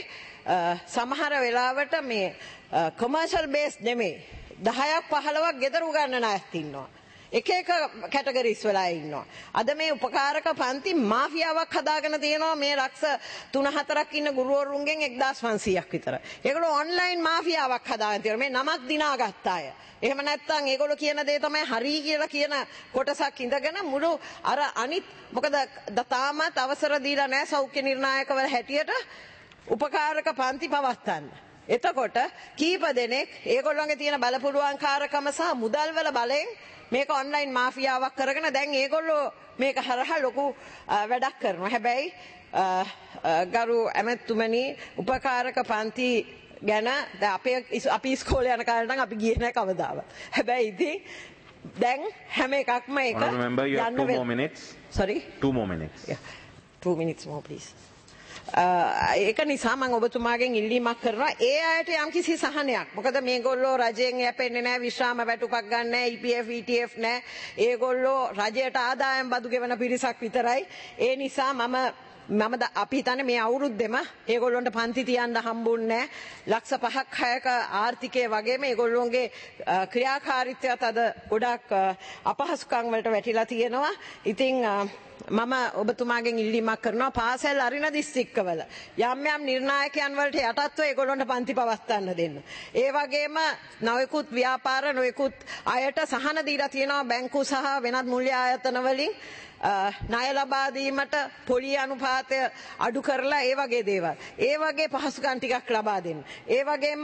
S3: සමහර වෙලාවට මේ කොමර්ෂල් බේස් නෙමෙයි දහයක් පහළොවක් ගෙදර උගන්නන අයත් ඉන්නවා. එක එක කැටගරිස් වෙලා ඉන්නවා. අද මේ උපකාරක පන්ති මාෆියාවක් හදාගෙන තියෙනවා මේ ලක්ෂ තුන හතරක් ඉන්න ගුරුවරුන්ගෙන් එක්දාස් පන්සීයක් විතර. ඒගොල්ලෝ ඔන්ලයින් මාෆියාවක් හදාගෙන තියෙනවා. මේ නමක් දිනාගත්ත අය. එහෙම නැත්නම් ඒගොල්ලෝ කියන දේ තමයි හරි කියලා කියන කොටසක් ඉඳගෙන මුළු අර අනිත් මොකද තාමත් අවසර දීලා නැහැ සෞඛ්‍ය නිර්ණායකවල හැටියට උපකාරක පන්ති පවත්වන්න. එතකොට කීප දෙනෙක් ඒගොල්ලන්ගේ තියෙන බලපුලුවන්කාරකම සහ මුදල් වල බලයෙන් මේක ඔන්ලයින් මාෆියාවක් කරගෙන දැන් ඒගොල්ලෝ මේක හරහා ලොකු වැඩක් කරනවා. හැබැයි ගරු ඇමතුමනි උපකාරක පන්ති ගැන අපේ අපි ඉස්කෝලේ යන කාලේ නම් අපි ගියේ නැහැ කවදාවත්. හැබැයි ඉතින් දැන් හැම එකක්ම එක
S1: remember you have two more minutes.
S3: Sorry?
S1: Two more minutes.
S3: Yeah. Two minutes more please. ඒක නිසා මම ඔබතුමාගෙන් ඉල්ලීමක් කරනවා ඒ අයට යම්කිසි සහනයක්. මොකද මේගොල්ලෝ රජයෙන් යැපෙන්නේ නැහැ, විශ්‍රාම වැටුපක් ගන්න නැහැ, E P F E T F නැහැ. ඒගොල්ලෝ රජයට ආදායම් බදු ගෙවන පිරිසක් විතරයි. ඒ නිසා මම මම අපි හිතන්නේ මේ අවුරුද්දෙම ඒගොල්ලොන්ට පන්ති තියන්න හම්බුන්නේ ලක්ෂ පහක් හයක ආර්ථිකය වගේම ඒගොල්ලොන්ගේ ක්‍රියාකාරීත්වයත් අද ගොඩක් අපහසුකම් වලට වැටිලා තියෙනවා. ඉතින් මම ඔබතුමාගෙන් ඉල්ලීමක් කරනවා පාසල් අරින දිස්ත්‍රික්කවල යම් යම් නිර්ණායකයන් වලට යටත්ව ඒගොල්ලන්ට පන්ති පවත්වන්න දෙන්න. ඒ වගේම නොයෙකුත් ව්‍යාපාර නොයෙකුත් අයට සහන දීලා තියෙනවා බැංකු සහ වෙනත් මූල්‍ය ආයතන වලින් ණය ලබා දීමට පොලි අනුපාතය අඩු කරලා ඒ වගේ දේවල්. ඒ වගේ පහසුකම් ටිකක් ලබා දෙන්න. ඒ වගේම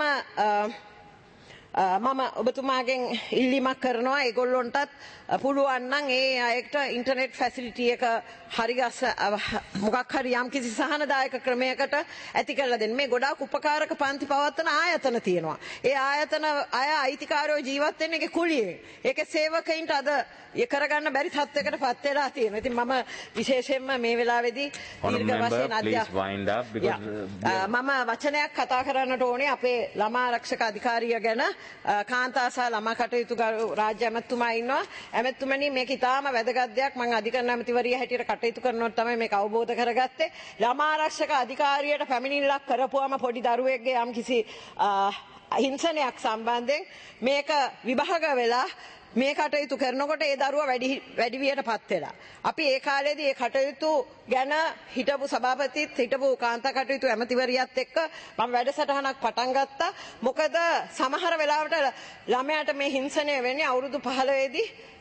S3: මම ඔබතුමාගෙන් ඉල්ලීමක් කරනවා ඒගොල්ලොන්ටත් පුළුවන් නම් ඒ අයට ඉන්ටර්නෙට් ෆැසිලිටි එක හරි ගස මොකක් හරි යම් කිසි සහනදායක ක්‍රමයකට ඇති කරලා දෙන්න. මේ ගොඩාක් උපකාරක පන්ති පවත්වන ආයතන තියෙනවා. ඒ ආයතන අය අයිතිකාරයෝ ජීවත් වෙන්නේ ඒකේ කුලියෙන්. ඒකේ සේවකයින්ට අද කරගන්න බැරි තත්යකට පත් වෙලා තියෙනවා. ඉතින් මම විශේෂයෙන්ම මේ වෙලාවේදී දීර්ඝ වශයෙන් අධ්‍යාපනය මම වචනයක් කතා කරන්නට ඕනේ අපේ ළමා ආරක්ෂක අධිකාරිය ගැන. කාන්තා සහ ළමා කටයුතු රාජ්‍ය ඇමතුමා ඉන්නවා. ඇමතුමනි මේක ඉතාම වැදගත් දෙයක්. මම අධිකරණ ඇමතිවරිය හැටියට කටයුතු කරනකොට තමයි මේක අවබෝධ කරගත්තේ. ළමා ආරක්ෂක අධිකාරියට පැමිණිල්ලක් කරපුවම පොඩි දරුවෙක්ගේ යම්කිසි හිංසනයක් සම්බන්ධයෙන් මේක විභාග වෙලා මේ කටයුතු කරනකොට ඒ දරුවා වැඩි වැඩිවියට පත් වෙලා. අපි ඒ කාලේදී ඒ කටයුතු ගැන හිටපු සභාපතිත් හිටපු කාන්තා කටයුතු ඇමතිවරියත් එක්ක මම වැඩසටහනක් පටන් ගත්තා. මොකද සමහර වෙලාවට ළමයාට මේ හිංසනය වෙන්නේ අවුරුදු පහළොවේදී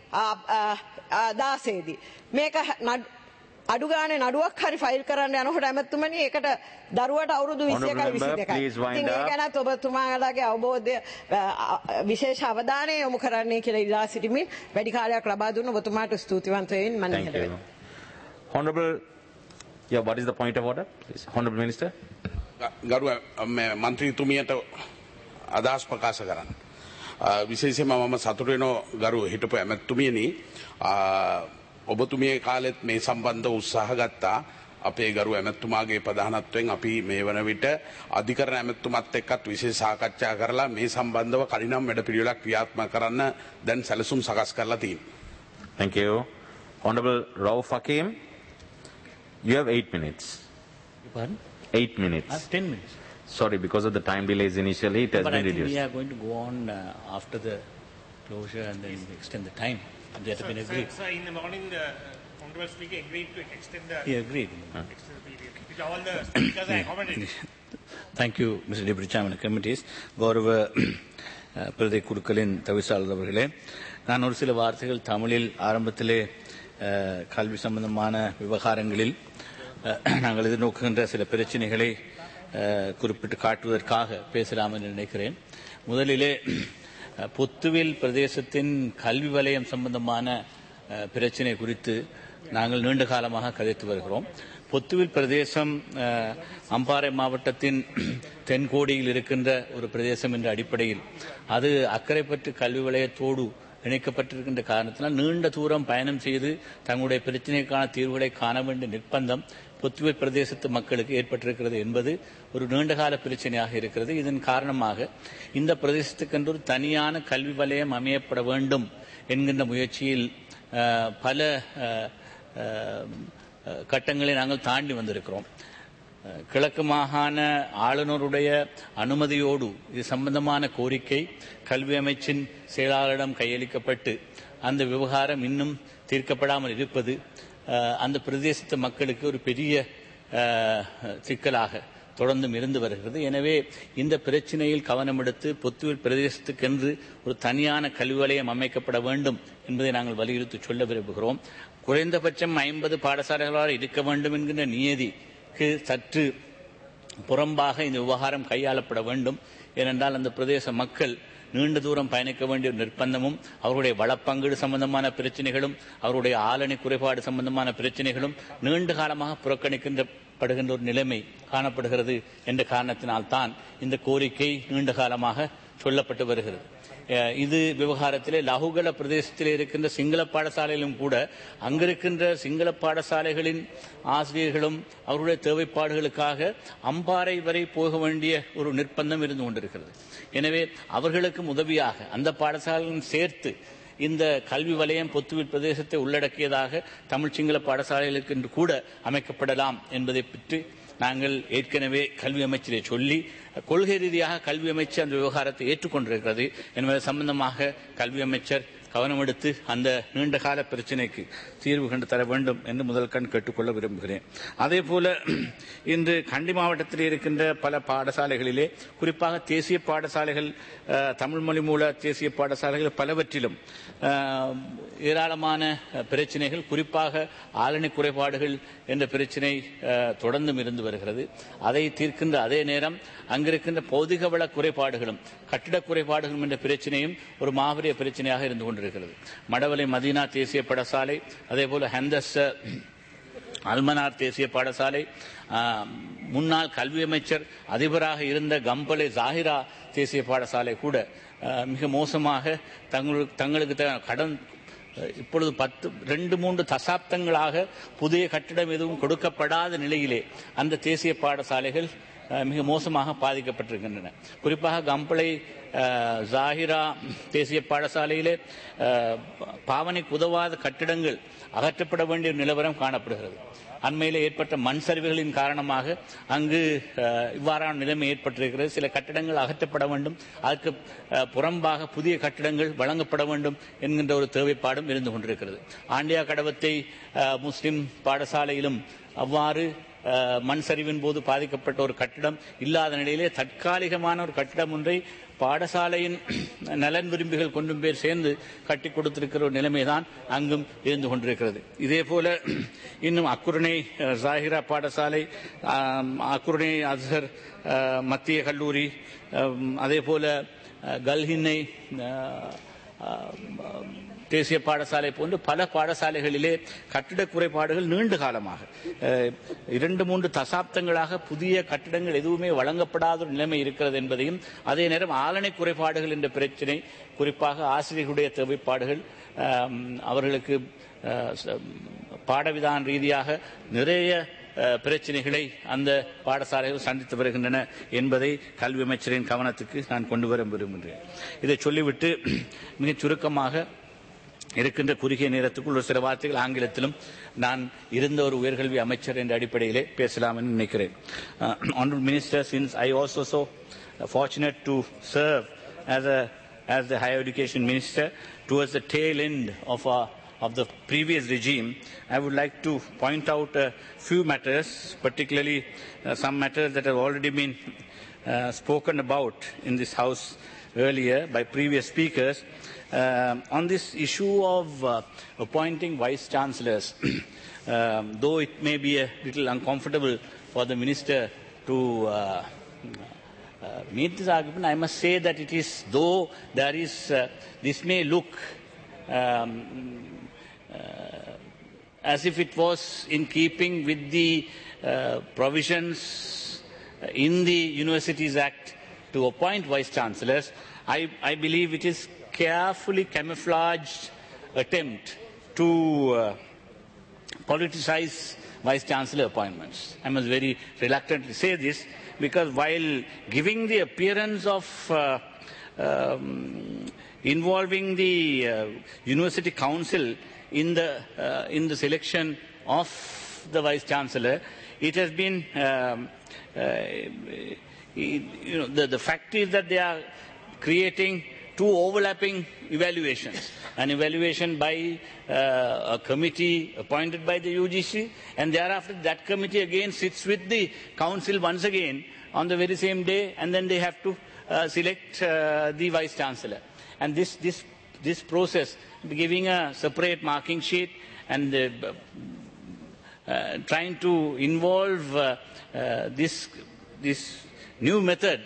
S3: දාසේදී. මේක අඩු ගානේ නඩුවක් හරි ෆයිල් කරන්න යනකොට ඇමතුමනි ඒකට දරුවට අවුරුදු විසි එකයි විසි දෙකයි. ඉතින් ඒ ගැනත් ඔබතුමාලාගේ අවබෝධය විශේෂ අවධානය යොමු කරන්නේ කියලා ඉල්ලා සිටිමින් වැඩි කාලයක් ලබා දුන්න ඔබතුමාට ස්තුතිවන්ත වෙමින් මම ඉහළ වෙනවා.
S1: Honorable, yeah, what is the point of order? Please, Honorable Minister.
S5: ගරු මන්ත්‍රීතුමියට අදහස් ප්‍රකාශ කරන්න. විශේෂයෙන්ම මම සතුටු වෙනවා ගරු හිටපු ඇමතුමියනි ඔබතුමිය කාලෙත් මේ සම්බන්ධ උත්සාහ ගත්තා. අපේ ගරු ඇමතුමාගේ ප්‍රධානත්වයෙන් අපි මේ වන විට අධිකරණ ඇමතුමත් එක්කත් විශේෂ සාකච්ඡා කරලා මේ සම්බන්ධව කලිනම් වැඩපිළිවෙලක් ක්‍රියාත්මක කරන්න දැන් සැලසුම් සකස් කරලා තියෙනවා.
S1: Thank you. Honorable Rauf Hakim, you have eight minutes.
S6: Pardon?
S1: Eight minutes.
S6: I have ten minutes.
S1: Sorry, because of the time delays initially, it has
S6: but
S1: been
S6: I think
S1: reduced.
S6: we are going to go on uh, after the closure and then extend the time. That has been agreed.
S7: Sir, in the morning, the Honorable Speaker agreed to extend the,
S6: He agreed.
S7: huh? extend the period, which all the speakers are accommodated.
S6: Thank you, Mister Deputy Chairman of Committees. கௌரவ பிரதி குழுக்களின் தவிசாளர் அவர்களே, நான் ஒரு சில வார்த்தைகள் தமிழில் ஆரம்பத்திலே கல்வி சம்பந்தமான விவகாரங்களில் நாங்கள் எதிர்நோக்குகின்ற சில பிரச்சனைகளை குறிப்பிட்டு காட்டுவதற்காக பேசலாம் என்று நினைக்கிறேன். முதலிலே பொத்துவில் பிரதேசத்தின் கல்வி வலயம் சம்பந்தமான பிரச்சனை குறித்து நாங்கள் நீண்ட காலமாக கதைத்து வருகிறோம். பொத்துவில் பிரதேசம் அம்பாறை மாவட்டத்தின் தென்கோடியில் இருக்கின்ற ஒரு பிரதேசம் என்ற அடிப்படையில் அது அக்கரைப்பற்று கல்வி வலயத்தோடு இணைக்கப்பட்டிருக்கின்ற காரணத்தினால் நீண்ட தூரம் பயணம் செய்து தங்களுடைய பிரச்சனைக்கான தீர்வுகளை காண வேண்டிய நிர்பந்தம் பொத்துவில் பிரதேசத்து மக்களுக்கு ஏற்பட்டிருக்கிறது என்பது ஒரு நீண்டகால பிரச்சனையாக இருக்கிறது. இதன் காரணமாக இந்த பிரதேசத்துக்கென்று ஒரு தனியான கல்வி வலயம் அமையப்பட வேண்டும் என்கின்ற முயற்சியில் பல கட்டங்களை நாங்கள் தாண்டி வந்திருக்கிறோம். கிழக்கு மாகாண ஆளுநருடைய அனுமதியோடு இது சம்பந்தமான கோரிக்கை கல்வி அமைச்சின் செயலாளரிடம் கையளிக்கப்பட்டு அந்த விவகாரம் இன்னும் தீர்க்கப்படாமல் இருப்பது அந்த பிரதேசத்து மக்களுக்கு ஒரு பெரிய சிக்கலாக தொடர்ந்தும் இருந்து வருகிறது. எனவே இந்த பிரச்சினையில் கவனம் எடுத்து பொத்துவில் பிரதேசத்துக்கென்று ஒரு தனியான கல்வி வலயம் அமைக்கப்பட வேண்டும் என்பதை நாங்கள் வலியுறுத்தி சொல்ல விரும்புகிறோம். குறைந்தபட்சம் ஐம்பது பாடசாலைகளால் இருக்க வேண்டும் என்கின்ற நியதிக்கு சற்று புறம்பாக இந்த விவகாரம் கையாளப்பட வேண்டும். ஏனென்றால் அந்த பிரதேச மக்கள் நீண்ட தூரம் பயணிக்க வேண்டிய நிர்பந்தமும் அவருடைய வளப்பங்கீடு சம்பந்தமான பிரச்சனைகளும் அவருடைய ஆளணி குறைபாடு சம்பந்தமான பிரச்சனைகளும் நீண்ட காலமாக புறக்கணிக்கப்படுகின்ற ஒரு நிலைமை காணப்படுகிறது என்ற காரணத்தினால்தான் இந்த கோரிக்கை நீண்ட காலமாக சொல்லப்பட்டு வருகிறது. இது விவகாரத்திலே லகுகல பிரதேசத்தில் இருக்கின்ற சிங்கள பாடசாலையிலும் கூட அங்கிருக்கின்ற சிங்கள பாடசாலைகளின் ஆசிரியர்களும் அவருடைய தேவைப்பாடுகளுக்காக அம்பாறை வரை போக வேண்டிய ஒரு நிர்பந்தம் இருந்து கொண்டிருக்கிறது. எனவே அவர்களுக்கும் உதவியாக அந்த பாடசாலையும் சேர்த்து இந்த கல்வி வலயம் பொத்துவில் பிரதேசத்தை உள்ளடக்கியதாக தமிழ் சிங்கள பாடசாலைகளுக்கு என்று கூட அமைக்கப்படலாம் என்பதை பற்றி நாங்கள் ஏற்கனவே கல்வி அமைச்சரை சொல்லி கொள்கை ரீதியாக கல்வி அமைச்சர் அந்த விவகாரத்தை ஏற்றுக்கொண்டிருக்கிறது என்பது சம்பந்தமாக கல்வி அமைச்சர் கவனம் எடுத்து அந்த நீண்டகால பிரச்சினைக்கு தீர்வு கண்டு தர வேண்டும் என்று முதல் கண் கேட்டுக்கொள்ள விரும்புகிறேன். அதே போல இன்று கண்டி மாவட்டத்தில் இருக்கின்ற பல பாடசாலைகளிலே குறிப்பாக தேசிய பாடசாலைகள் தமிழ் மொழி மூல தேசிய பாடசாலைகள் பலவற்றிலும் ஏராளமான பிரச்சினைகள் குறிப்பாக ஆளணி குறைபாடுகள் என்ற பிரச்சினை தொடர்ந்தும் இருந்து வருகிறது. அதை தீர்க்கின்ற அதே நேரம் அங்கிருக்கின்ற பௌதிக வள குறைபாடுகளும் கட்டிட குறைபாடுகளும் என்ற பிரச்சனையும் ஒரு மாபெரிய பிரச்சனையாக இருந்து கொண்டிருக்கிறது. மடவலை மதீனா தேசிய பாடசாலை, அதே போல ஹந்தஸ் அல்மனார் தேசிய பாடசாலை, முன்னாள் கல்வி அமைச்சர் அதிபராக இருந்த கம்பளை ஜாகிரா தேசிய பாடசாலை கூட மிக மோசமாக தங்களுக்கு தங்களுக்கு கடன் இப்பொழுது பத்து ரெண்டு மூன்று தசாப்தங்களாக புதிய கட்டிடம் எதுவும் கொடுக்கப்படாத நிலையிலே அந்த தேசிய பாடசாலைகள் மிக மோசமாக பாதிக்கப்பட்டிருக்கின்றன. குறிப்பாக கம்பளை ஜாகிரா தேசிய பாடசாலையிலே பாவனைக்கு உதவாத கட்டிடங்கள் அகற்றப்பட வேண்டிய நிலவரம் காணப்படுகிறது. அண்மையில் ஏற்பட்ட மண் சரிவுகளின் காரணமாக அங்கு இவ்வாறான நிலைமை ஏற்பட்டிருக்கிறது. சில கட்டிடங்கள் அகற்றப்பட வேண்டும், அதற்கு புறம்பாக புதிய கட்டிடங்கள் வழங்கப்பட வேண்டும் என்கின்ற ஒரு தேவைப்பாடும் இருந்து கொண்டிருக்கிறது. ஆண்டியா கடவத்தை முஸ்லிம் பாடசாலையிலும் அவ்வாறு மண் சரிவின் போது பாதிக்கப்பட்ட ஒரு கட்டிடம் இல்லாத நிலையிலே தற்காலிகமான ஒரு கட்டிடம் ஒன்றை பாடசாலையின் நலன் விரும்பிகள் கொண்டும் பேர் சேர்ந்து கட்டி கொடுத்திருக்கிற ஒரு நிலைமைதான் அங்கும் இருந்து கொண்டிருக்கிறது. இதே போல இன்னும் அக்குரணை ஜாகிரா பாடசாலை, அக்குரணை அஸ்ஹர் மத்திய கல்லூரி, அதே போல கல்ஹின்னை தேசிய பாடசாலை போன்று பல பாடசாலைகளிலே கட்டிட குறைபாடுகள் நீண்ட காலமாக இரண்டு மூன்று தசாப்தங்களாக புதிய கட்டிடங்கள் எதுவுமே வழங்கப்படாத ஒரு நிலைமை இருக்கிறது என்பதையும், அதே நேரம் ஆளணை குறைபாடுகள் என்ற பிரச்சினை, குறிப்பாக ஆசிரியர்களுடைய தேவைப்பாடுகள், அவர்களுக்கு பாடவிதான ரீதியாக நிறைய பிரச்சனைகளை அந்த பாடசாலைகள் சந்தித்து வருகின்றன என்பதை கல்வி அமைச்சரின் கவனத்துக்கு நான் கொண்டு வர விரும்புகிறேன். இதை சொல்லிவிட்டு மிகச் சுருக்கமாக இருக்கின்ற குறுகிய நேரத்துக்குள் ஒரு சில வார்த்தைகள் ஆங்கிலத்திலும் நான் இருந்த ஒரு உயர்கல்வி அமைச்சர் என்ற அடிப்படையிலே பேசலாம் என்று நினைக்கிறேன். Honorable Minister, since I also so fortunate to serve as a as the higher education minister towards the tail end of our of the previous regime, I would like to point out a few matters, particularly uh, some matters that have already been uh, spoken about in this house earlier by previous speakers. Uh, on this issue of uh, appointing vice chancellors, um, though it may be a little uncomfortable for the minister to uh, uh, meet this argument, I must say that it is, though there is, uh, this may look um, uh, as if it was in keeping with the uh, provisions in the Universities Act to appoint vice chancellors, I, I believe it is carefully camouflaged attempt to uh, politicize vice chancellor appointments. I must very reluctantly say this, because while giving the appearance of uh, um, involving the uh, university council in the uh, in the selection of the vice chancellor, it has been um, you know, the, the fact is that they are creating two overlapping evaluations. An evaluation by uh, a committee appointed by the U G C, and thereafter that committee again sits with the council once again on the very same day, and then they have to uh, select uh, the vice chancellor. And this, this, this process, giving a separate marking sheet and uh, uh, trying to involve uh, uh, this, this new method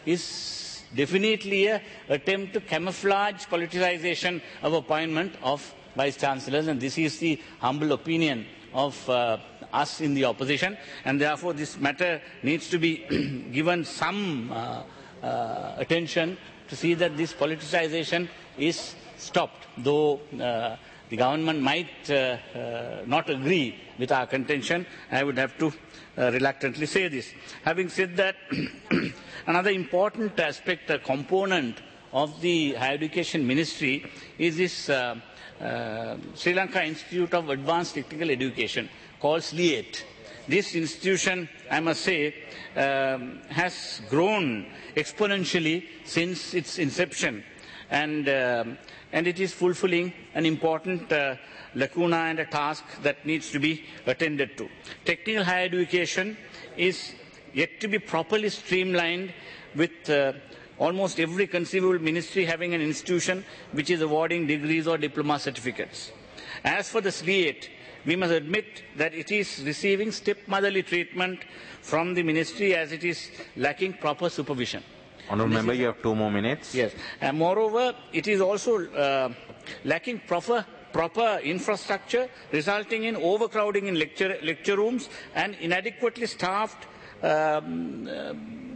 S6: is definitely an attempt to camouflage politicization of appointment of vice chancellors, and this is the humble opinion of uh, us in the opposition, and therefore this matter needs to be given some uh, uh, attention to see that this politicization is stopped, though uh, the government might uh, uh, not agree with our contention. I would have to uh, reluctantly say this. Having said that, another important aspect, a component of the Higher Education Ministry is this uh, uh, Sri Lanka Institute of Advanced Technical Education, called S L I A T. This institution, I must say, um, has grown exponentially since its inception, and, uh, and it is fulfilling an important uh, lacuna and a task that needs to be attended to. Technical higher education is yet to be properly streamlined, with uh, almost every conceivable ministry having an institution which is awarding degrees or diploma certificates. As for the S L I A T, we must admit that it is receiving stepmotherly treatment from the ministry, as it is lacking proper supervision.
S1: Honourable Member, you have two more minutes.
S6: Yes. And moreover, it is also uh, lacking proper, proper infrastructure, resulting in overcrowding in lecture, lecture rooms and inadequately staffed um, uh,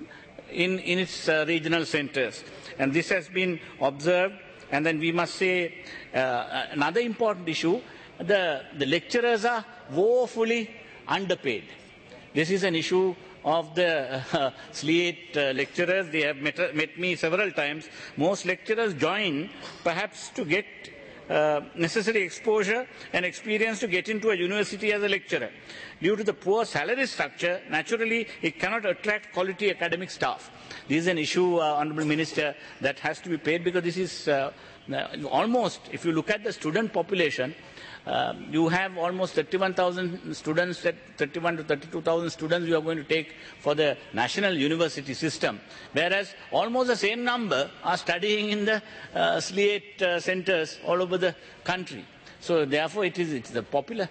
S6: in, in its uh, regional centres. And this has been observed. And then we must say uh, another important issue, the, the lecturers are woefully underpaid. This is an issue of the uh, S L I A T uh, lecturers. They have met, met me several times. Most lecturers join perhaps to get uh, necessary exposure and experience to get into a university as a lecturer. Due to the poor salary structure, naturally it cannot attract quality academic staff. This is an issue, uh, Honourable Minister, that has to be paid, because this is uh, almost, if you look at the student population, Uh, you have almost thirty-one thousand students, thirty-one to thirty-two thousand students you are going to take for the national university system, whereas almost the same number are studying in the uh, S L I A T uh, centres all over the country. So therefore it is it's the popular.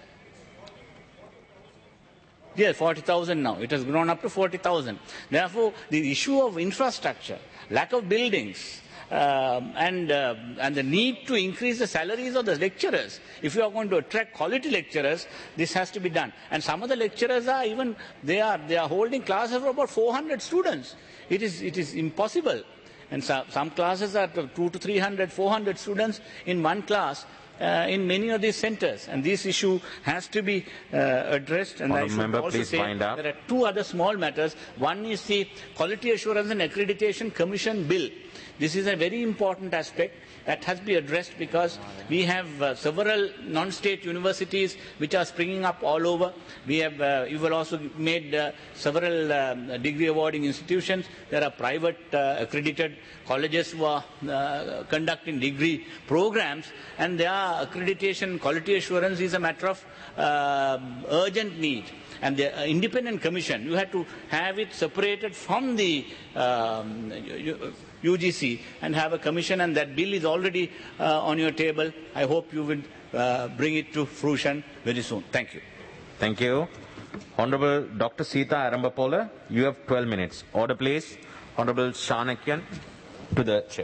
S6: Yes, forty thousand now. It has grown up to forty thousand. Therefore, the issue of infrastructure, lack of buildings, Uh, and, uh, and the need to increase the salaries of the lecturers. If you are going to attract quality lecturers, this has to be done. And some of the lecturers are even, they are, they are holding classes for about four hundred students. It is, it is impossible. And so, some classes are two to three hundred, four hundred students in one class. Uh, in many of these centres, and this issue has to be uh, addressed. And I should
S1: member,
S6: also say there are two other small matters. One is the Quality Assurance and Accreditation Commission Bill. This is a very important aspect that has to be addressed, because we have uh, several non-state universities which are springing up all over. We have, uh, we will also made uh, several uh, degree awarding institutions. There are private uh, accredited colleges who are uh, conducting degree programs, and their accreditation, quality assurance is a matter of uh, urgent need. And the uh, independent commission, you had to have it separated from the um, U G C and have a commission, and that bill is already uh, on your table. I hope you will uh, bring it to fruition very soon. Thank you.
S1: Thank you. Honourable Doctor Sita Arambapola, you have twelve minutes. Order, please. Honourable Shanakyan to the chair.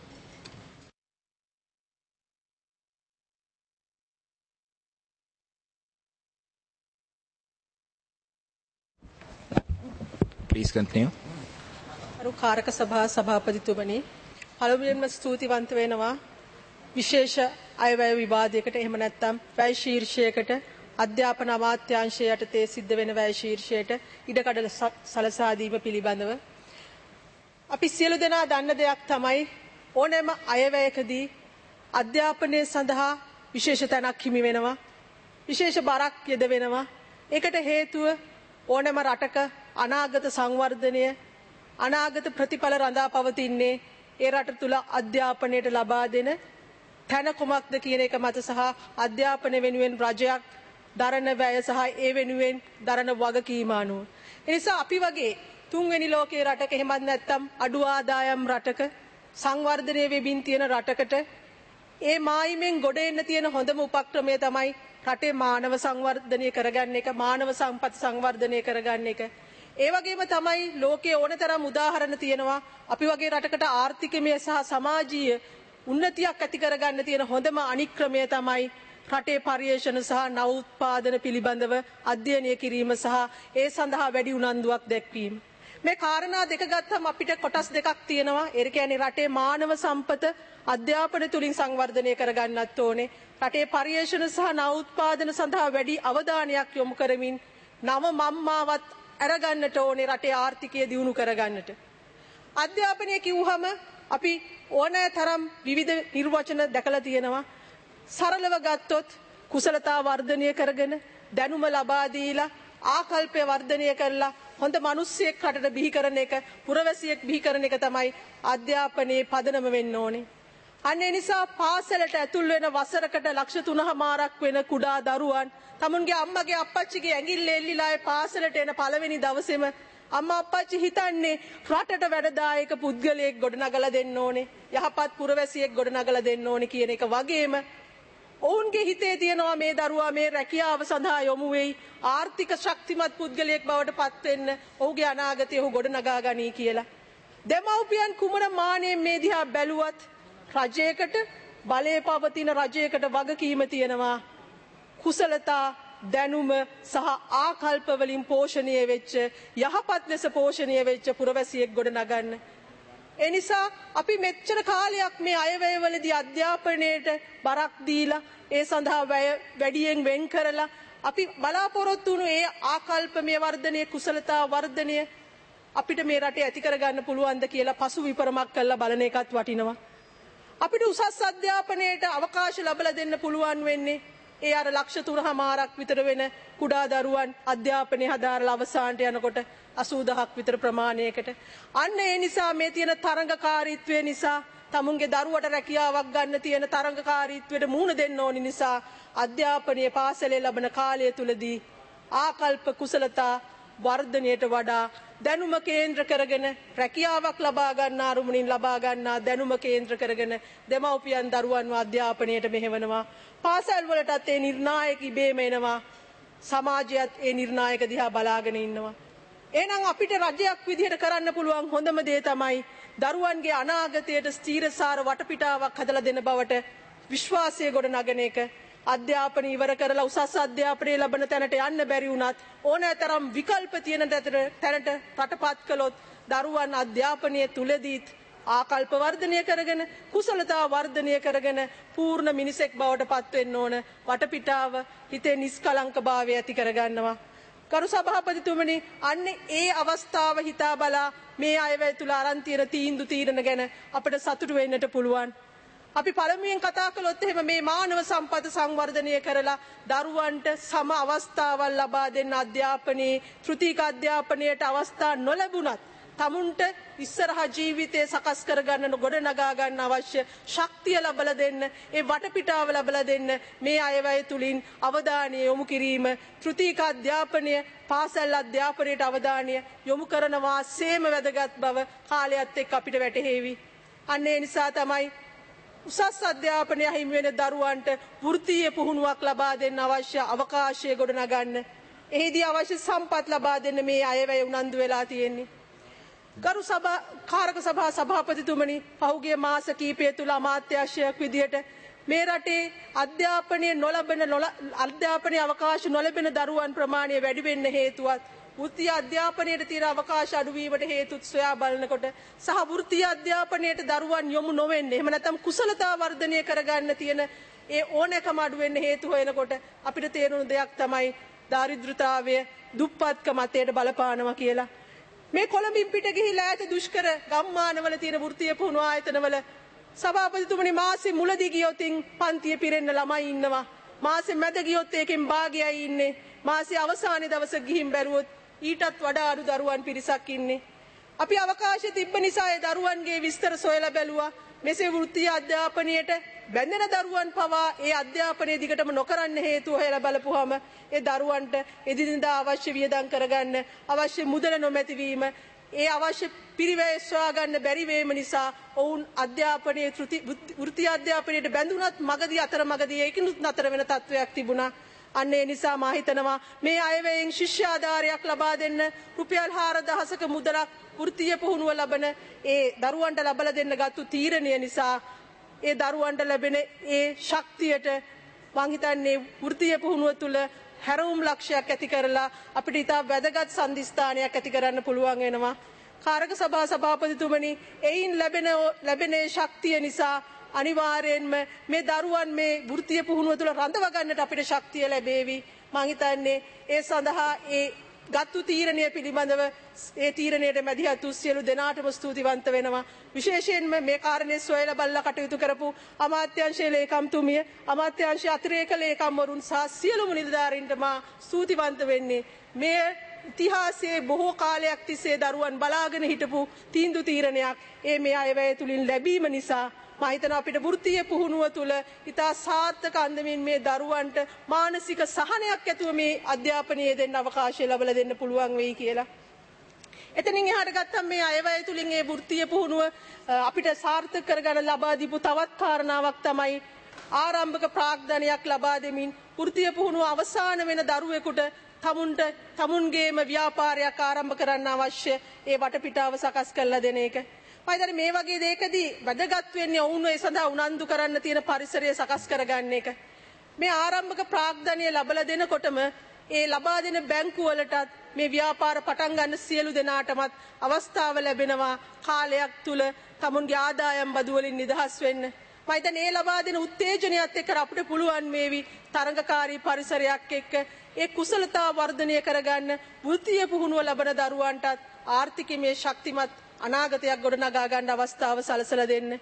S8: Please continue.
S9: අරු කාරක සභා සභාපතිතුමනි, පළමුවෙන්ම ස්තුතිවන්ත වෙනවා විශේෂ අයවැය විවාදයකට, එහෙම නැත්නම් වැය ශීර්ෂයකට, අධ්‍යාපන අමාත්‍යාංශය යටතේ සිද්ධ වෙන වැය ශීර්ෂයට ඉඩකඩ සලසා දීම පිළිබඳව. අපි සියලු දෙනා දන්න දෙයක් තමයි ඕනෑම අයවැයකදී අධ්‍යාපනය සඳහා විශේෂ තැනක් හිමි වෙනවා, විශේෂ බරක් යෙද වෙනවා. ඒකට හේතුව ඕනෑම රටක අනාගත සංවර්ධනය අනාගත ප්‍රතිඵල රඳා පවතින්නේ ඒ රට තුල අධ්‍යාපනයට ලබා දෙන තැන කුමක්ද කියන එක මත සහ අධ්‍යාපන වෙනුවෙන් රජයක් දරන වැය සහ ඒ වෙනුවෙන් දරන වගකීම අනුව. ඒ නිසා අපි වගේ තුන්වෙනි ලෝකයේ රටක එහෙමත් නැත්නම් අඩු ආදායම් රටක සංවර්ධනය වෙමින් තියෙන රටකට ඒ මායිමෙන් ගොඩ එන්න තියෙන හොඳම උපක්‍රමය තමයි රටේ මානව සංවර්ධනය කරගන්න එක, මානව සම්පත් සංවර්ධනය කරගන්න එක. ඒ වගේම තමයි ලෝකයේ ඕනතරම් උදාහරණ තියෙනවා අපි වගේ රටකට ආර්ථිකමය සහ සමාජීය උන්නතියක් ඇති කරගන්න තියෙන හොඳම අනික් ක්‍රමය තමයි රටේ පරිශ්‍රණ සහ නව උත්පාදන පිළිබඳව අධ්‍යයනය කිරීම සහ ඒ සඳහා වැඩි උනන්දුවක් දැක්වීම. මේ කාරණා දෙක ගත්තම අපිට කොටස් දෙකක් තියෙනවා. ඒ කියන්නේ රටේ මානව සම්පත අධ්‍යාපන තුලින් සංවර්ධනය කරගන්නත් ඕනේ. රටේ පරිශ්‍රණ සහ නව උත්පාදන සඳහා වැඩි අවධානයක් යොමු කරමින් නව මම්මාවත් අරගන්නට ඕනේ රටේ ආර්ථිකය දියුණු කරගන්නට. අධ්‍යාපනය කිව්වහම අපි ඕනෑ තරම් විවිධ නිර්වචන දැකලා තියෙනවා. සරලව ගත්තොත් කුසලතා වර්ධනය කරගෙන දැනුම ලබා දීලා ආකල්පය වර්ධනය කරලා හොඳ මිනිස්සෙක් රටට බිහි කරන එක, පුරවැසියෙක් බිහි කරන එක තමයි අධ්‍යාපනයේ පදනම වෙන්න ඕනේ. අන්න ඒ නිසා පාසලට ඇතුල් වෙන වසරකට ලක්ෂ තුනමාරක් වෙන කුඩා දරුවන් තමුන්ගේ අම්මගේ අප්පච්චිගේ ඇඟිල්ල එල්ලිලා ඒ පාසලට එන පළවෙනි දවසේම අම්මා අප්පච්චි හිතන්නේ රටට වැඩදායක පුද්ගලයෙක් ගොඩනගලා දෙන්න ඕනේ, යහපත් පුරවැසියෙක් ගොඩනගලා දෙන්න ඕනේ කියන එක වගේම ඔවුන්ගේ හිතේ තියෙනවා මේ දරුවා මේ රැකියාව සඳහා යොමු වෙයි, ආර්ථික ශක්තිමත් පුද්ගලයෙක් බවට පත් වෙන්න ඔහුගේ අනාගතය ඔහු ගොඩනගා ගනී කියලා. දෙමව්පියන් කුමන මානෙන් මේ දිහා බැලුවත් රජයකට බලයේ පවතින රජයකට වගකීම තියෙනවා කුසලතා දැනුම සහ ආකල්ප වලින් පෝෂණය වෙච්ච යහපත් ලෙස පෝෂණය වෙච්ච පුරවැසියෙක් ගොඩනගන්න. ඒ නිසා අපි මෙච්චර කාලයක් මේ අයවැයවලදී අධ්‍යාපනයට බරක් දීලා ඒ සඳහා වැය වැඩියෙන් වෙන් කරලා අපි බලාපොරොත්තු වුණු ඒ ආකල්පමය වර්ධනය, කුසලතා වර්ධනය අපිට මේ රටේ ඇති කරගන්න පුළුවන්ද කියලා පසු විපරමක් කරලා බලන එකත් වටිනවා. අපිට උසස් අධ්‍යාපනයට අවකාශ ලැබලා දෙන්න පුළුවන් වෙන්නේ ඒ අර ලක්ෂ තුනමාරක් විතර වෙන කුඩා දරුවන් අධ්‍යාපනය හදාරලා අවසානට යනකොට අසූ දහසක් විතර ප්‍රමාණයකට. අන්න ඒ නිසා මේ තියෙන තරඟකාරීත්වය නිසා තමුන්ගේ දරුවට රැකියාවක් ගන්න තියෙන තරඟකාරීත්වයට මුහුණ දෙන්න ඕනි නිසා අධ්‍යාපනයේ පාසලේ ලැබෙන කාලය තුලදී ආකල්ප කුසලතා වර්ධනයට වඩා දැනුම කේන්ද්‍ර කරගෙන රැකියාවක් ලබා ගන්න අරුමුණින් ලබා ගන්නා දැනුම කේන්ද්‍ර කරගෙන දෙමව්පියන් දරුවන්ව අධ්‍යාපනයට මෙහෙවනවා. පාසල් වලටත් ඒ නිර්ණායක ඉබේම එනවා. සමාජයත් ඒ නිර්ණායක දිහා බලාගෙන ඉන්නවා. එහෙනම් අපිට රජයක් විදිහට කරන්න පුළුවන් හොඳම දේ තමයි දරුවන්ගේ අනාගතයට ස්ථීරසාර වටපිටාවක් හදලා දෙන බවට විශ්වාසය ගොඩනගන එක. අධ්‍යාපනය ඉවර කරලා උසස් අධ්‍යාපනය ලබන තැනට යන්න බැරි වුණත් ඕනෑතරම් විකල්ප තියෙන තැනට රටපත් කළොත් දරුවන් අධ්‍යාපනය තුලදීත් ආකල්ප වර්ධනය කරගෙන කුසලතා වර්ධනය කරගෙන පූර්ණ මිනිසෙක් බවට පත් වෙන්න ඕන. වටපිටාව හිතේ නිස්කලංකභාවය ඇති කරගන්නවා. කරු සභාපතිතුමනි, අන්න ඒ අවස්ථාව හිතා බලා මේ අයවැය තුල අරන් තියෙන තීන්දුව තීරණ ගැන අපිට සතුටු වෙන්නට පුළුවන්. අපි පළමුවෙන් කතා කළොත් එහෙම මේ මානව සම්පත සංවර්ධනය කරලා දරුවන්ට සම අවස්ථාවල් ලබා දෙන්න අධ්‍යාපනයේ තෘතීක අධ්‍යාපනයට අවස්ථා නොලැබුණත් තමුන්ට ඉස්සරහා ජීවිතේ සකස් කරගන්න ගොඩනගා ගන්න අවශ්‍ය ශක්තිය ලැබලා දෙන්න, ඒ වටපිටාව ලැබලා දෙන්න මේ අයවැය තුලින් අවධානය යොමු කිරීම, තෘතීක අධ්‍යාපනය පාසල් අධ්‍යාපනයට අවධානය යොමු කරනවා සේම වැදගත් බව කාලයත් එක්ක අපිට වැටහෙවි. අන්න ඒ නිසා තමයි උසස් අධ්‍යාපනය හිමි වෙන දරුවන්ට වෘත්තීය පුහුණුවක් ලබා දෙන්න අවශ්‍ය අවකාශය ගොඩනගන්න, එහිදී අවශ්‍ය සම්පත් ලබා දෙන්න මේ අයවැය උනන්දු වෙලා තියෙන්නේ. ගරු සභා කාරක සභා සභාපතිතුමනි, පහුගිය මාස කිහිපය තුල අමාත්‍යාංශයක් විදියට මේ රටේ අධ්‍යාපනයේ නොලබන අධ්‍යාපනයේ අවකාශ නොලැබෙන දරුවන් ප්‍රමාණය වැඩි වෙන්න හේතුවත් වෘත්තීය අධ්‍යාපනයට තියෙන අවකාශ අඩුවීමට හේතුත් සොයා බලනකොට සහ වෘත්තීය අධ්‍යාපනයට දරුවන් යොමු නොවෙන්නේ, එහෙම නැත්නම් කුසලතා වර්ධනය කරගන්න තියෙන ඒ ඕනෑකම අඩු වෙන්න හේතු හොයනකොට අපිට තේරුණු දෙයක් තමයි දාරිද්‍රතාවය දුප්පත්කම අතේට බලපානවා කියලා. මේ කොළඹින් පිට ගිහිලා ඈත දුෂ්කර ගම්මානවල තියෙන වෘත්තීය පුහුණු ආයතනවල සභාපතිතුමනි මාසෙ මුලදී ගියොතින් පන්තිය පිරෙන්න ළමයි ඉන්නවා. මාසෙ මැද ගියොත් ඒකෙන් භාගයයි ඉන්නේ. මාසෙ අවසානයේ දවස ගිහින් බැලුවොත් ඊටත් වඩා අඩු දරුවන් පිරිසක් ඉන්නේ. අපි අවකාශය තිබ්බ නිසා ඒ දරුවන්ගේ විස්තර සොයලා බැලුවා. මෙසේ වෘත්තීය අධ්‍යාපනයට බැඳෙන දරුවන් පවා ඒ අධ්‍යාපනයේ දිගටම නොකරන්න හේතුව හොයලා බලපුවාම ඒ දරුවන්ට එදිනෙදා අවශ්‍ය වියදම් කරගන්න අවශ්‍ය මුදල නොමැති වීම ඒ අවශ්‍ය පිරිවැය සොයා ගන්න බැරි වීම නිසා ඔවුන් අධ්‍යාපනයේ වෘත්තීය අධ්‍යාපනයට බැඳුනත් මගදී අතරමගදී ඒකිනුත් නතර වෙන තත්වයක් තිබුණා. අන්න ඒ නිසා මා හිතනවා මේ අයවැයෙන් ශිෂ්‍ය ආධාරයක් ලබා දෙන්න රුපියල් හාරදහසක මුදලක් වෘත්තීය පුහුණුව ලබන ඒ දරුවන්ට ලබා දෙන්න ගත්තු තීරණය නිසා ඒ දරුවන්ට ලැබෙන ඒ ශක්තියට මං හිතන්නේ වෘත්තීය පුහුණුව තුළ හැරවුම් ලක්ෂයක් ඇති කරලා අපිට ඉතා වැදගත් සම්දිස්ථානයක් ඇති කරන්න පුළුවන් වෙනවා. කාරක සභා සභාපතිතුමනි, එයින් ලැබෙන ලැබෙන ශක්තිය නිසා අනිවාර්යෙන්ම මේ දරුවන් මේ වෘත්තීය පුහුණුව තුළ රඳව ගන්නට අපිට ශක්තිය ලැබේවි. මං හිතන්නේ ඒ සඳහා ඒ ගත්තු තීරණය පිළිබඳව ඒ තීරණයට මැදිහත් වූ සියලු දෙනාටම ස්තුතිවන්ත වෙනවා. විශේෂයෙන්ම මේ කාරණේ සොයලා බලලා කටයුතු කරපු අමාත්‍යාංශයේ ලේකම්තුමිය, අමාත්‍යාංශයේ අතිරේක ලේකම්වරුන් සහ සියලුම නිලධාරීන්ට මා ස්තුතිවන්ත වෙන්නේ. මේ ඉතිහාසයේ බොහෝ කාලයක් තිස්සේ දරුවන් බලාගෙන හිටපු තීන්දුව තීරණයක් ඒ මේ අයවැය තුලින් ලැබීම නිසා මම හිතනවා අපිට වෘත්තීය පුහුණුව තුළ ඉතා සාර්ථක අන්දමින් මේ දරුවන්ට මානසික සහනයක් ඇතුව මේ අධ්‍යාපනයේ දෙන්න අවකාශය ලැබලා දෙන්න පුළුවන් වෙයි කියලා. එතනින් එහාට ගත්තම මේ අයවැය තුලින් මේ වෘත්තීය පුහුණුව අපිට සාර්ථක කරගන්න ලබා දීපු තවත් කාරණාවක් තමයි ආරම්භක ප්‍රාග්ධනයක් ලබා දෙමින් වෘත්තීය පුහුණුව අවසන් වෙන දරුවෙකුට තමුන්ට තමුන්ගේම ව්‍යාපාරයක් ආරම්භ කරන්න අවශ්‍ය ඒ වටපිටාව සකස් කරලා දෙන එක. මයිතර මේ වගේ දෙයකදී වැදගත් වෙන්නේ ඔවුන් ඒ සඳහා උනන්දු කරන්න තියෙන පරිසරය සකස් කරගන්න එක. මේ ආරම්භක ප්‍රාග්ධනය ලැබලා දෙනකොටම ඒ ලබා දෙන බැංකු වලටත් මේ ව්‍යාපාර පටන් ගන්න සියලු දෙනාටමත් අවස්ථාව ලැබෙනවා කාලයක් තුල තමුන්ගේ ආදායම් බදු වලින් නිදහස් වෙන්න. මම හිතන්නේ ඒ ලබා දෙන උත්තේජනයත් එක්ක අපිට පුළුවන් මේවි තරඟකාරී පරිසරයක් එක්ක ඒ කුසලතා වර්ධනය කරගන්න වෘත්තීය පුහුණුව ලබන දරුවන්ටත් ආර්ථිකමය ශක්තිමත් අනාගතයක් ගොඩනගා ගන්න අවස්ථාව සලසලා දෙන්න.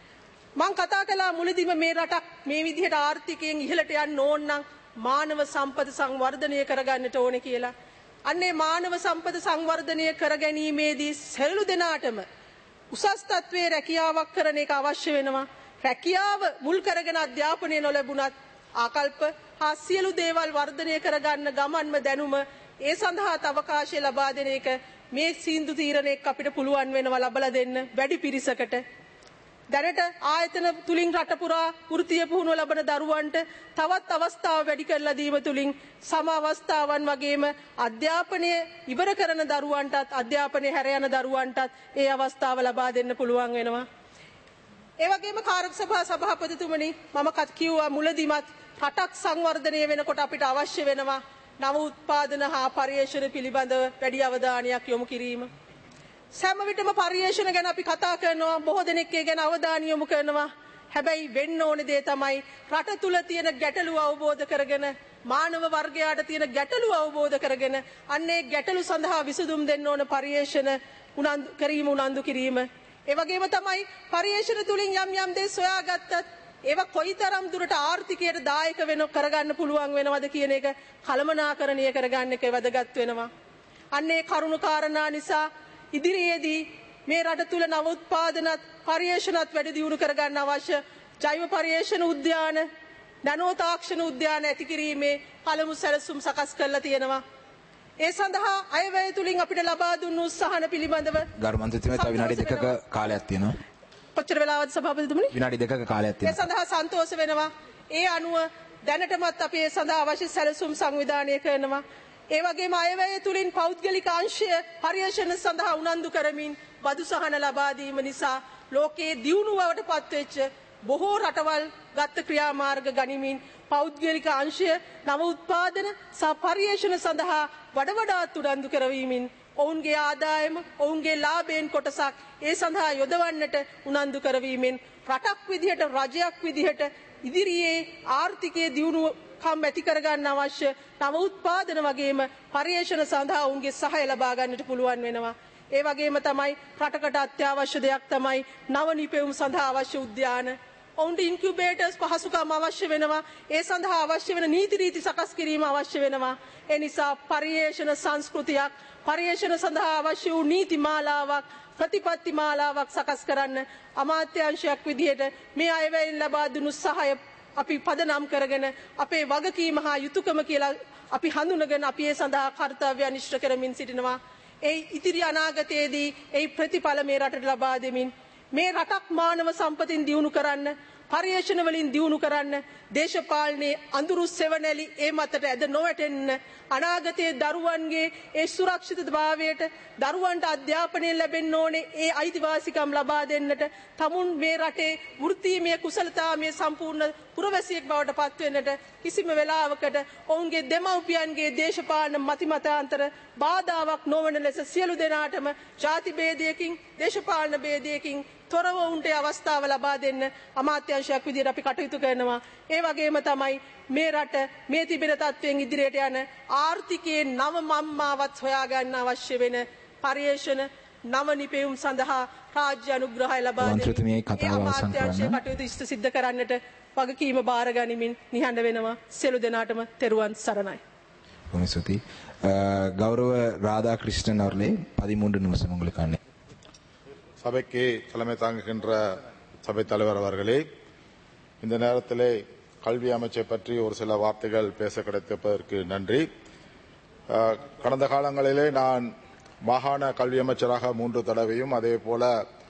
S9: මම කතා කළා මුලදීම මේ රටක් මේ විදිහට ආර්ථිකයෙන් ඉහළට යන්න ඕන නම් මානව සම්පත සංවර්ධනය කරගන්නට ඕනේ කියලා. අන්නේ මානව සම්පත සංවර්ධනය කර ගැනීමේදී සෙල්ලු දෙනාටම උසස් තත්වයේ රැකියාවක් කරන එක අවශ්‍ය වෙනවා. රැකියාව මුල් කරගෙන අධ්‍යාපනය නොලැබුණත් ආකල්ප හා සියලු දේවල් වර්ධනය කරගන්න ගමන්ම දැනුම ඒ සඳහා අවකාශය ලබා දෙන එක මේ සීන්දු තීරණයක් අපිට පුළුවන් වෙනවා ලබලා දෙන්න වැඩි පිරිසකට. දැනට ආයතන තුලින් රට පුරා වෘත්තීය පුහුණුව ලබන දරුවන්ට තවත් අවස්ථාව වැඩි කරලා දීම තුලින් සම අවස්ථාවන් වගේම අධ්‍යාපනය ඉවර කරන දරුවන්ටත් අධ්‍යාපනය හැර යන දරුවන්ටත් ඒ අවස්ථාව ලබා දෙන්න පුළුවන් වෙනවා. ඒ වගේම කාරක සභා සභාපතිතුමනි, මම කිව්වා මුලදීමත් රටක් සංවර්ධනය වෙනකොට අපිට අවශ්‍ය වෙනවා නව උත්පාදන හා පරිශ්‍රණ පිළිබඳව වැඩි අවධානයක් යොමු කිරීම. සෑම විටම පරිශ්‍රණ ගැන අපි කතා කරනවා, බොහෝ දෙනෙක් ඒ ගැන අවධානය යොමු කරනවා. හැබැයි වෙන්න ඕන දේ තමයි රට තුල තියෙන ගැටලු අවබෝධ කරගෙන මානව වර්ගයාට තියෙන ගැටලු අවබෝධ කරගෙන අන්නේ ගැටලු සඳහා විසඳුම් දෙන්න ඕන පරිශ්‍රණ උනන්දු කිරීම උනන්දු කිරීම. ඒ වගේම තමයි පරිශ්‍රණ තුලින් යම් යම් දේ සොයාගත්තත් ඒවා කොයිතරම් දුරට ආර්ථිකයට දායක වෙන කරගන්න පුළුවන් වෙනවද කියන එක කළමනාකරණය කරගන්න එක වැදගත් වෙනවා. අන්නේ කරුණු කාරණා නිසා ඉදිරියේදී මේ රට තුල නව උත්පාදනත් පරිශ්‍රණත් වැඩි දියුණු කරගන්න අවශ්‍ය ජෛව පරිශ්‍රණ උද්‍යාන, නනෝ තාක්ෂණ උද්‍යාන ඇති කිරීමේ පළමු සැලසුම් සකස් කරලා තියෙනවා. ඒ සඳහා අයවැය තුලින් අපිට ලබා දුන්නු උත්සාහන පිළිබඳව
S8: ගරු මන්ත්‍රීතුමනි තව විනාඩි දෙකක කාලයක් තියෙනවා.
S9: කොච්චර වෙලාවද සභාපතිතුමනි?
S8: විනාඩි දෙකක කාලයක් තියෙනවා.
S9: ඒ සඳහා සන්තෝෂ වෙනවා. ඒ අනුව දැනටමත් අපි ඒ සඳහා අවශ්‍ය සැලසුම් සංවිධානය කරනවා. ඒ වගේම අයවැය තුලින් පෞද්ගලික අංශය පරිශ්‍රණ සඳහා උනන්දු කරමින් බදු සහන ලබා දීම නිසා ලෝකයේ දියුණුවට පත්වෙච්ච බොහෝ රටවල් ගත ක්‍රියාමාර්ග ගනිමින් පෞද්ගලික අංශය නව උත්පාදන සහ පරිශ්‍රණ සඳහා වඩ වඩාත් උනන්දු කරවීමෙන් ඔවුන්ගේ ආදායම ඔවුන්ගේ ලාභයෙන් කොටසක් ඒ සඳහා යොදවන්නට උනන්දු කරවීමෙන් රටක් විදිහට රජයක් විදිහට ඉදිරියේ ආර්ථිකයේ දියුණුව කම් ඇති කරගන්න අවශ්‍ය නව උත්පාදන වගේම පරිශ්‍රණ සඳහා ඔවුන්ගේ සහාය ලබා ගන්නට පුළුවන් වෙනවා. ඒ වගේම තමයි රටකට අත්‍යවශ්‍ය දෙයක් තමයි නව නිපැයුම් සඳහා අවශ්‍ය උද්‍යාන. ඔවුන්ට ඉන්කියුබේටර්ස් පහසුකම් අවශ්‍ය වෙනවා. ඒ සඳහා අවශ්‍ය වෙන නීති රීති සකස් කිරීම අවශ්‍ය වෙනවා. ඒ නිසා පරිේෂණ සංස්කෘතියක්, පරිේෂණ සඳහා අවශ්‍ය වූ නීති මාලාවක්, ප්‍රතිපත්ති මාලාවක් සකස් කරන්න අමාත්‍යාංශයක් විදිහට මේ අයවැයෙන් ලබා දුණු සහාය අපි පදනම් කරගෙන අපේ වගකීම හා යුතුයකම කියලා අපි හඳුනගෙන අපි ඒ සඳහා කර්තව්‍ය අනිෂ්ඨ කරමින් සිටිනවා. ඒ ඉදිරි අනාගතයේදී ඒ ප්‍රතිඵල මේ රටට ලබා දෙමින් මේ රටක් මානව සම්පතින් දියුණු කරන්න, පරිේෂණ වලින් දියුණු කරන්න, දේශපාලනයේ අඳුරු සෙවණැලි ඒ මතට ඇද නොවැටෙන්න, අනාගතයේ දරුවන්ගේ ඒ සුරක්ෂිතභාවයට, දරුවන්ට අධ්‍යාපනය ලැබෙන්න ඕනේ ඒ අයිතිවාසිකම් ලබා දෙන්නට, තමුන් මේ රටේ වෘත්තීමය කුසලතාමය සම්පූර්ණ පුරවැසියෙක් බවට පත් වෙන්නට කිසිම වෙලාවකට ඔවුන්ගේ දෙමව්පියන්ගේ දේශපාලන මතිමතාන්තර බාධාවක් නොවන ලෙස සියලු දෙනාටම ජාති භේදයකින්, දේශපාලන භේදයකින් තොරව උන්ට අවස්ථාව ලබා දෙන්න අමාත්‍යාංශයක් විදිහට අපි කටයුතු කරනවා. ඒ වගේම තමයි මේ රට මේ තිබෙන තත්ත්වයෙන් ඉදිරියට යන ආර්ථිකයේ නව මම්මාවත් හොයාගන්න අවශ්‍ය වෙන පරිේෂණ නව නිපැයුම් සඳහා රාජ්‍ය අනුග්‍රහය ලබා දෙන්න අමාත්‍යාංශයේ කටයුතු ඉෂ්ට සිද්ධ කරන්නට වගකීම බාර ගනිමින් නිහඬ වෙනවා. සියලු දෙනාටම තෙරුවන් සරණයි.
S8: බොහොම ස්තුතියි. கௌரவ ராதாகிருஷ்ணன் அவர்களே பதிமூன்று நிமிஷம் உங்களுக்கான.
S10: சபைக்கு தலைமை தாங்குகின்ற சபைத் தலைவர் அவர்களே, இந்த நேரத்திலே கல்வி அமைச்சை பற்றி ஒரு சில வார்த்தைகள் பேச கிடைத்ததற்கு நன்றி. கடந்த காலங்களிலே நான் மாகாண கல்வி அமைச்சராக மூன்று தடவையும் அதே போல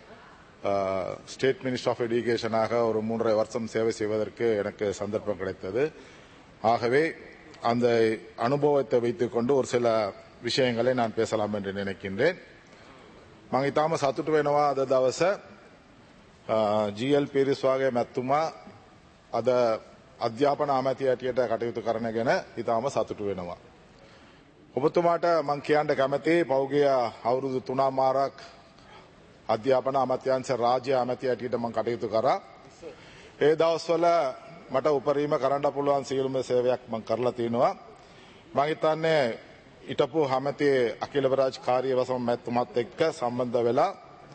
S10: ஸ்டேட் மினிஸ்டர் ஆஃப் எஜுகேஷனாக ஒரு மூன்றரை வருஷம் சேவை செய்வதற்கு எனக்கு சந்தர்ப்பம் கிடைத்தது. ஆகவே அந்த அனுபவத்தை வைத்துக்கொண்டு ஒரு சில விஷயங்களை நான் பேசலாம் என்று நினைக்கின்றேன். මම ඉතාම සතුටු වෙනවා අද දවස ජී.එල්. පීරිස් වගේ මැතිතුමා අද අධ්‍යාපන අමාත්‍ය ඇටියට කටයුතු කරන ගැන ඉතාම සතුටු වෙනවා. ඔබතුමාට මම කියන්න කැමතියි පෞගිය අවුරුදු තුනමාරක් අධ්‍යාපන අමාත්‍යාංශ රාජ්‍ය අමාත්‍ය ඇටියට මම කටයුතු කරා. ඒ දවස්වල මට උපරිම කරන්න පුළුවන් සියලුම සේවයක් මම කරලා තිනවා. මම හිතන්නේ ඊටපු හැමතේ අකිල විරාජ් කාර්යවසම මැතිතුමත් එක්ක සම්බන්ධ වෙලා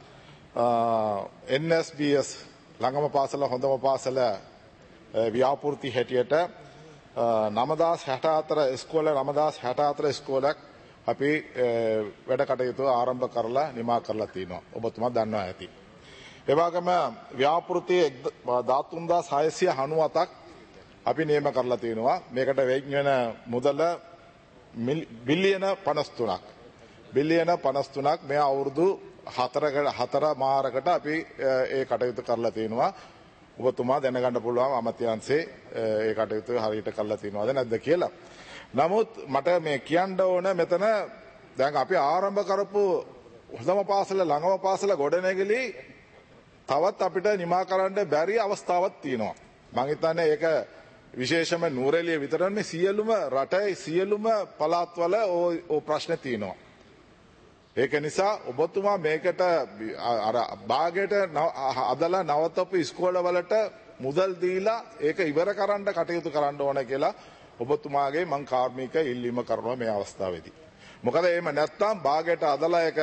S10: එන් එස් බී එස් ළඟම පාසල හොඳම පාසල ව්‍යාපෘති හැටියට නවදාස් හැට හතර ඉස්කෝලේ නවදාස් හැට හතර ඉස්කෝලයක් අපි වැඩ කටයුතු ආරම්භ කරලා නිමා කරලා තිනවා. ඔබතුමා දන්නවා ඇති. ඒ වගේම ව්‍යාපෘති දහතුන්දාස් හයසිය අනූහතක් අපි නියම කරලා තිනවා. මේකට වෙන් වෙන මුදල බිලියන පනස් තුනක් බිලියන පනස් තුනක් මේ අවුරුදු හතරකට හතර මාරකට අපි ඒ කටයුතු කරලා තිනවා. ඔබතුමා දැනගන්න පුළුවන් අමාත්‍යාංශයේ ඒ කටයුතු හරියට කරලා තිනවද නැද්ද කියලා. නමුත් මට මේ කියන්න ඕන මෙතන දැන් අපි ආරම්භ කරපු හොඳම පාසල ළඟම පාසල ගොඩනැගිලි තවත් අපිට නිමා කරන්න බැරි අවස්ථාවක් තියෙනවා. මම හිතන්නේ ඒක විශේෂම නූරෙලිය විතර නෙමෙයි සියලුම රටේ සියලුම පළාත්වල ඕ ප්‍රශ්න තියෙනවා. ඒක නිසා ඔබතුමා මේකට අර භාගයට අදලා නවතපු ඉස්කෝලවලට මුදල් දීලා ඒක ඉවර කරන්න කටයුතු කරන්න ඕන කියලා ඔබතුමාගේ මං කාර්මික ඉල්ලීම කරනවා මේ අවස්ථාවේදී. මොකද එහෙම නැත්තම් භාගයට අදලා ඒක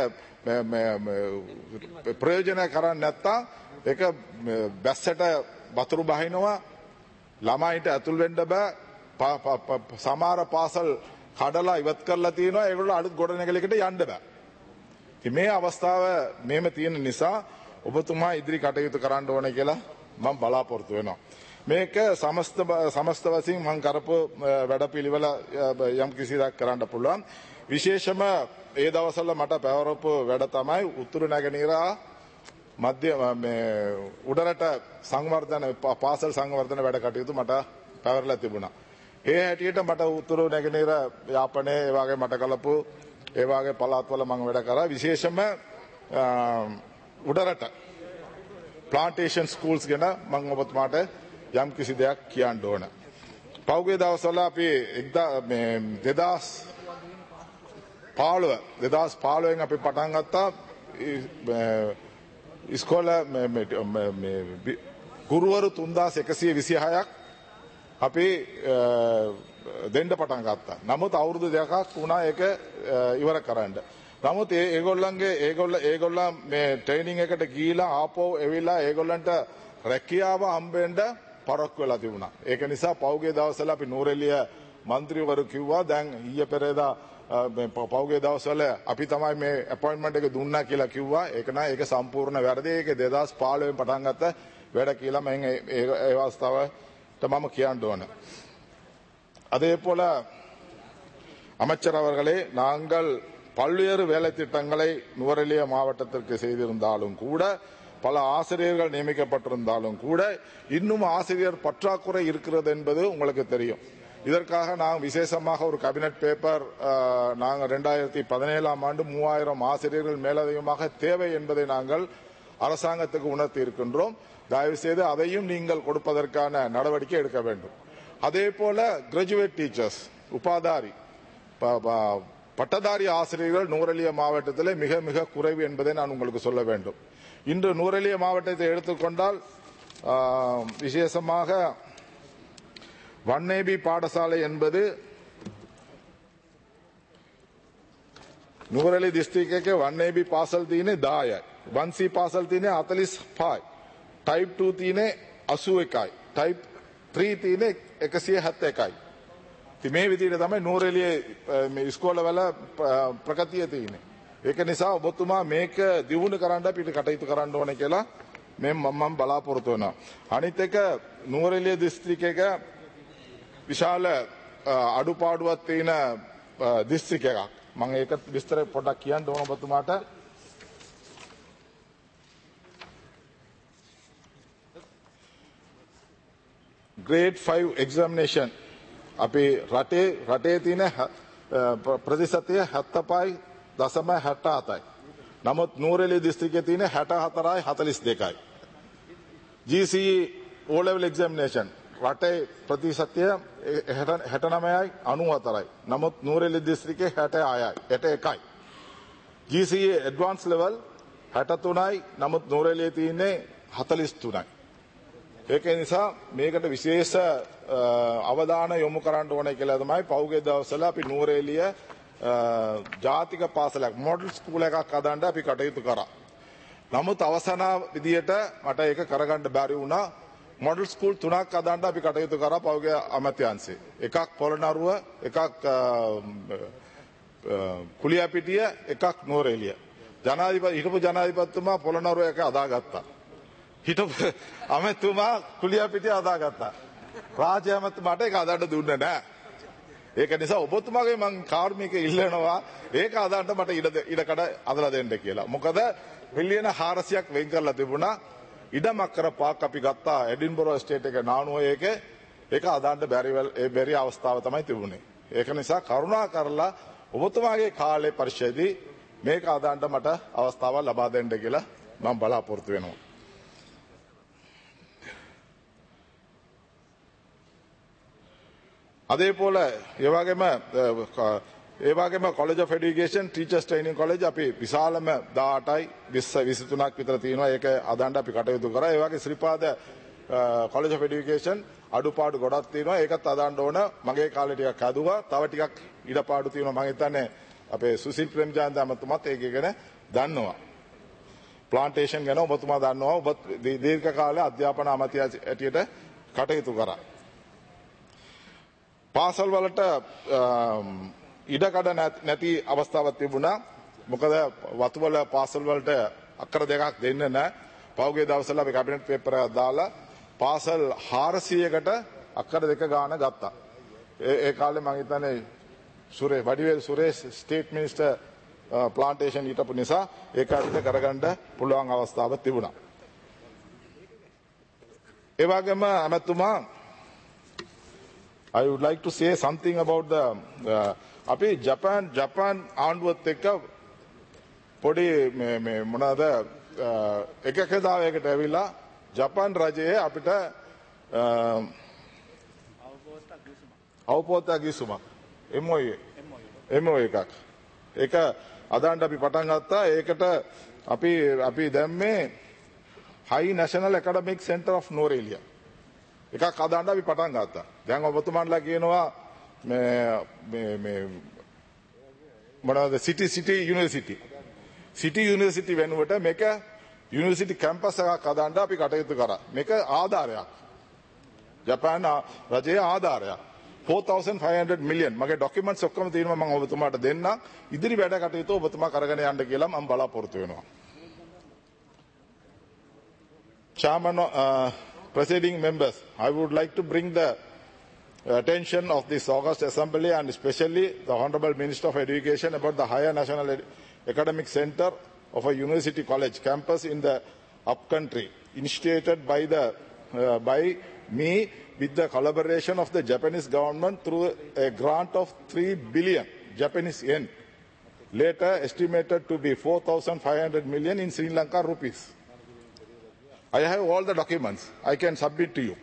S10: ප්‍රයෝජන කරන්නේ නැත්තම් ඒක බැස්සට වතුරු බහිනවා, ළමයින්ට ඇතුල් වෙන්න බෑ, සමහර පාසල් කඩලා ඉවත් කරලා තියෙනවා, ඒගොල්ලෝ අලුත් ගොඩනැගිල්ලකට යන්න බෑ. ඉතින් මේ අවස්ථාව මෙහෙම තියෙන නිසා ඔබතුමා ඉදිරි කටයුතු කරන්න ඕන කියලා මම බලාපොරොත්තු වෙනවා. මේක සමස්ත සමස්ත වශයෙන් මම කරපු වැඩපිළිවෙල යම් කිසි දක් කරන්න පුළුවන්. විශේෂම ඒ දවස්වල මට පැවරපු වැඩ තමයි උතුරු නැගෙනහිර මධ්‍ය මේ උඩරට සංවර්ධන පාසල් සංවර්ධන වැඩ කටයුතු මට පැවරලා තිබුණා. ඒ හැටියට මට උතුරු නැගෙනහිර යාපනයේ ඒ වගේ මට කලපු ඒ වගේ පළාත්වල මම වැඩ කරා. විශේෂම උඩරට ප්ලාන්ටේෂන් ස්කූල්ස් ගැන මම ඔබතුමාට යම් කිසි දෙයක් කියන්න ඕන. පෞගේ දවස්වල අපි දෙදාස් පාළුව දෙදාස් පාළුවෙන් අපි පටන් ගත්තා ඉස්කෝල ගුරුවරු තුන්දාස් එකසිය විසිහයක් අපි දෙන්න පටන් ගත්තා. නමුත් අවුරුදු දෙකක් වුණා ඒක ඉවර කරන්න. නමුත් ඒගොල්ලන්ගේ ඒගොල්ල ඒගොල්ලන් මේ ට්‍රේනින් එකට ගිහිලා ආපහු එවිලා ඒගොල්ලන්ට රැකියාව හම්බෙන්න පරක්කු වෙලා තිබුණා. ඒක නිසා පෞගේ දවස්වල අපි නූරෙලිය മന്ത്രിවරු කිව්වා දැන් ඊයේ පෙරේදා පෞගේ දවස්වල අපි තමයි මේ අපොයින්ට්මන්ට් එක දුන්නා කියලා කිව්වා. ඒක නෑ ඒක සම්පූර්ණ වැරදි. ඒක දෙදාස් පහළොවෙන් පටන් ගත්ත වැඩ කියලා මම ඒ ඒ අවස්ථාවට මම කියන්න ඕන. அதே போல அமைச்சர் அவர்களே, நாங்கள் பல்வேறு வேலை திட்டங்களை நுவரெலியா மாவட்டத்திற்கு செய்திருந்தாலும் கூட, பல ஆசிரியர்கள் நியமிக்கப்பட்டிருந்தாலும் கூட இன்னும் ஆசிரியர் பற்றாக்குறை இருக்கிறது என்பது உங்களுக்கு தெரியும். இதற்காக நாங்கள் விசேஷமாக ஒரு கேபினட் பேப்பர் நாங்கள் ரெண்டாயிரத்தி பதினேழாம் ஆண்டு மூவாயிரம் ஆசிரியர்கள் மேலதிகமாக தேவை என்பதை நாங்கள் அரசாங்கத்துக்கு உணர்த்தி இருக்கின்றோம். தயவு செய்து அதையும் நீங்கள் கொடுப்பதற்கான நடவடிக்கை எடுக்க வேண்டும். அதே போல கிராஜுவேட் டீச்சர்ஸ், உபாதாரி பட்டதாரி ஆசிரியர்கள் நூரெலியா மாவட்டத்தில் மிக மிக குறைவு என்பதை நான் உங்களுக்கு சொல்ல வேண்டும். இன்று நூரெலியா மாவட்டத்தை எடுத்துக்கொண்டால் விசேஷமாக வன்னேபி பாடசாலை என்பது நூரெலி டிஸ்ட்ரிக்ட் வன்னேபி පාසල් තියෙන්නේ දායයි, වන්සි පාසල් තියෙන්නේ හතලිස් පහයි, ටයිප් टू තියෙන්නේ අසූ එකයි, ටයිප් थ्री තියෙන්නේ එකසිය හැත්තෑ එකයි. ඉතින් මේ විදිහට තමයි නූරෙලියේ මේ ඉස්කෝලවල ප්‍රගතිය තියෙන්නේ. ඒක නිසා ඔබතුමා මේක දියුණු කරන්න අපිට කටයුතු කරන්න ඕනේ කියලා මම මම බලාපොරොත්තු වෙනවා. අනිත් එක නූරෙලිය දිස්ත්‍රික්ක එක විශාල අඩුපාඩුවක් තියෙන දිස්ත්‍රික්ක එකක්. මම ඒක විස්තර පොඩ්ඩක් කියන්න ඕන ඔබතුමාට. grade five examination අපේ රටේ රටේ තියෙන ප්‍රතිශතය හැත්තෑ පහයි දශම හැත්තෑ හතයි. නමුත් නූරෙලිය දිස්ත්‍රික්කයේ තියෙන හැට හතරයි හතළිස් දෙකයි. G C E O level examination රටේ ප්‍රතිශතය හැට නවයයි අනූ හතරයි. නමුත් නූරෙලිය දිස්ත්‍රික්කයේ හැට හයයි හැට එකයි. G C E advanced level හැට තුනයි. නමුත් නූරෙලියේ තියෙන්නේ හතළිස් තුනයි. ඒක නිසා මේකට විශේෂ අවධානය යොමු කරන්න ඕනේ කියලා තමයි පෞගේ දවස්වල අපි නූරෙලිය ජාතික පාසලක් මොඩල් ස්කූල් එකක් හදන්න අපි කටයුතු කරා. නමුත් අවසාන විදියට මට ඒක කරගන්න බැරි වුණා. මොඩල් ස්කූල් තුනක් හදන්න අපි කටයුතු කරා පෞගේ අමාත්‍යාංශේ. එකක් පොළොන්නරුව, එකක් කුලියාපිටිය, එකක් නූරෙලිය. ජනාධිපති හිටපු ජනාධිපතිතුමා පොළොන්නරුව එක හදාගත්තා. හිටපු අමාත්‍යතුමා කුලියාපිටිය හදාගත්තා. රාජ්‍ය අමාත්‍යතුමාට ඒක හදන්න දුන්නේ නැහැ. ඒක නිසා ඔබතුමාගේ මං කාර්මික ඉල්ලනවා ඒක හදන්න මට ඉඩ ඉඩකඩ අදලා දෙන්න කියලා. මොකද මිලියන හාරසියක් වෙන් කරලා තිබුණා. ඉඩමක් කරපාක් අපි ගත්තා එඩින්බරෝ ස්ටේට් එක නානුව එකේ. ඒක හදන්න බැරි ඒ බැරි අවස්ථාව තමයි තිබුණේ. ඒක නිසා කරුණා කරලා ඔබතුමාගේ කාලේ පරිශ්‍රයේදී මේක හදන්න මට අවස්ථාවක් ලබා දෙන්න කියලා මම බලාපොරොත්තු වෙනවා. அதே போல ඒවගේම ඒවගේම College of Education Teachers Training College අපි විශාලම දාඅටයි විස්ස තුනක් විතර තියෙනවා. ඒක අදන්න අපි කටයුතු කරා. ඒ වගේ ශ්‍රීපාද College of Education අඩුපාඩු ගොඩක් තියෙනවා. ඒකත් අදන්න ඕන. මගේ කාලේ ටිකක් හදුවා. තව ටිකක් ඉඩපාඩු තියෙනවා. මම හිතන්නේ අපේ සුසිල් ප්‍රේමචන්ද්‍ර අමතුමාත් ඒක ගැන දන්නවා. ප්ලාන්ටේෂන් ගැන ඔබතුමා දන්නවා. ඔබ දීර්ඝ කාලේ අධ්‍යාපන අමාත්‍යාංශ ඇටියට කටයුතු කරා. පාසල් වලට ඉඩකඩ නැති අවස්ථාවක් තිබුණා. මොකද වතුවල පාසල් වලට අක්කර දෙකක් දෙන්න නැහැ. පෞගේ දවස්වල අපි කැබිනට් පේපර් එකක් දාලා පාසල් හාරසියයකට අක්කර දෙක ගාන ගත්තා. ඒ ඒ කාලේ මම හිතන්නේ සුරේ Vadivel Suresh state minister plantation හිටපු නිසා ඒක අපිට කරගන්න පුළුවන් අවස්ථාවක් තිබුණා. ඒ වගේම අමතුමා I would like to say something about the uh, අපි ජපාන් ජපාන් ආණ්ඩුවත් එක්ක පොඩි මේ මේ මොනවාද එකකතාවයකට ඇවිල්ලා ජපාන් රජයේ අපිට අවපෝත ගිසුමක් M O U M O U එකක් ඒක අදාන්න අපි පටන් ගත්තා. ඒකට අපි අපි දැම්මේ High National Academic Center of Norelia එකක් අදාන්න අපි පටන් ගත්තා. දැන් ඔබතුමාලා කියනවා මේ මේ මේ මොනවාද සිටි සිටි යුනිවර්සිටි සිටි යුනිවර්සිටි වෙනුවට මේක යුනිවර්සිටි කැම්පස් එකක් හදන්න අපි කටයුතු කරා. මේක ආධාරයක්. ජපාන රජයේ ආධාරයක්. four thousand five hundred million මගේ ඩොකියුමන්ට්ස් ඔක්කොම තියෙනවා මම ඔබතුමාට දෙන්නම්. ඉදිරි වැඩ කටයුතු ඔබතුමා කරගෙන යන්න කියලා මම බලාපොරොත්තු වෙනවා. Chairman, uh, presiding members, I would like to bring the attention of this August Assembly and especially the Honorable Minister of Education about the Higher National Ed Academic Center of a University College campus in the upcountry, initiated by, the, uh, by me with the collaboration of the Japanese government through a grant of three billion Japanese yen, later estimated to be four thousand five hundred million in Sri Lanka rupees. I have all the documents. I can submit to you.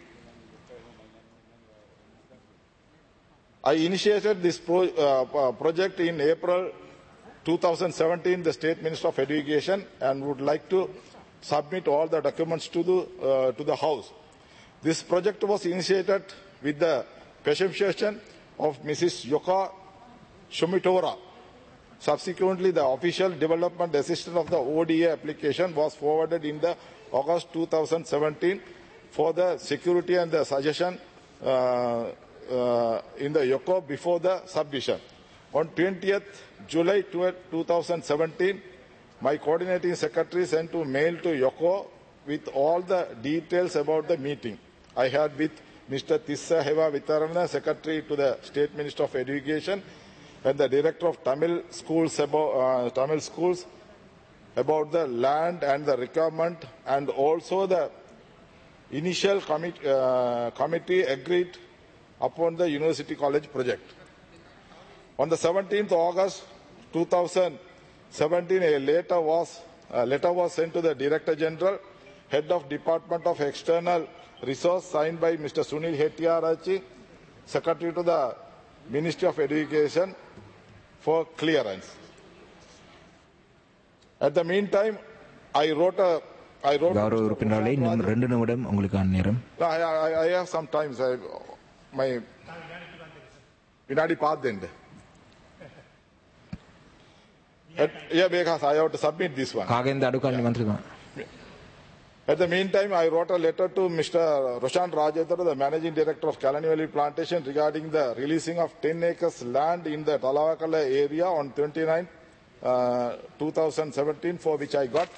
S10: I initiated this pro, uh, project in April two thousand seventeen, the State Minister of Education, and would like to submit all the documents to the, uh, to the House. This project was initiated with the perception of Missus Yoka Shumitora. Subsequently, the official development assistant of the O D A application was forwarded in the August two thousand seventeen for the security and the suggestion uh, uh, in the Yoko before the submission. On twentieth July two thousand seventeen, my coordinating secretary sent a mail to Yoko with all the details about the meeting. I had with Mister Tissa Heva Vitarana, Secretary to the State Minister of Education, and the Director of Tamil Schools about, uh, Tamil Schools about the land and the requirement, and also the initial commit, uh, committee agreed upon the University College project. On the seventeenth of August two thousand seventeen, a letter was, a letter was sent to the Director General, Head of Department of External Resource, signed by Mister Sunil Hettiarachi, Secretary to the Ministry of Education, for clearance. At the meantime, I wrote a I wrote
S8: கௌரவ உறுப்பினர்களே இன்னும் ரெண்டு நிமிடம் உங்களுக்கான நேரம்.
S10: I, I, I have some times I, my வினாடி பார்த்தேன். Yeah, because I have to submit this one.
S8: කාගෙන්ද අඩු කන්නේ මන්ත්‍රීතුමා?
S10: At the meantime, I wrote a letter to Mister Roshan Rajendra, the Managing Director of Kalani Valley Plantation, regarding the releasing of ten acres land in the Talavakala area on twenty-ninth uh, two thousand seventeen, for which I got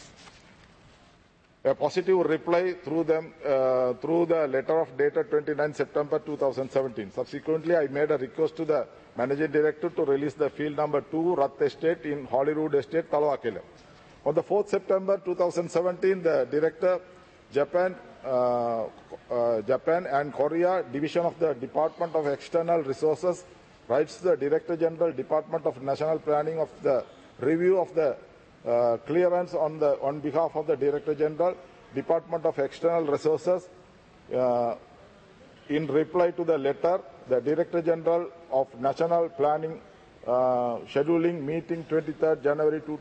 S10: a positive reply through them uh, through the letter of dated twenty-ninth September two thousand seventeen. Subsequently, I made a request to the Managing Director to release the field number two Rat Estate in Holyrood Estate, Talavakala. On the fourth September two thousand seventeen, the Director, Japan, uh, uh, Japan and Korea Division of the Department of External Resources writes to the Director General, Department of National Planning, of the review of the uh, clearance on the on behalf of the Director General, Department of External Resources. Uh, in reply to the letter, the Director General of National Planning Uh, scheduling meeting twenty-third January two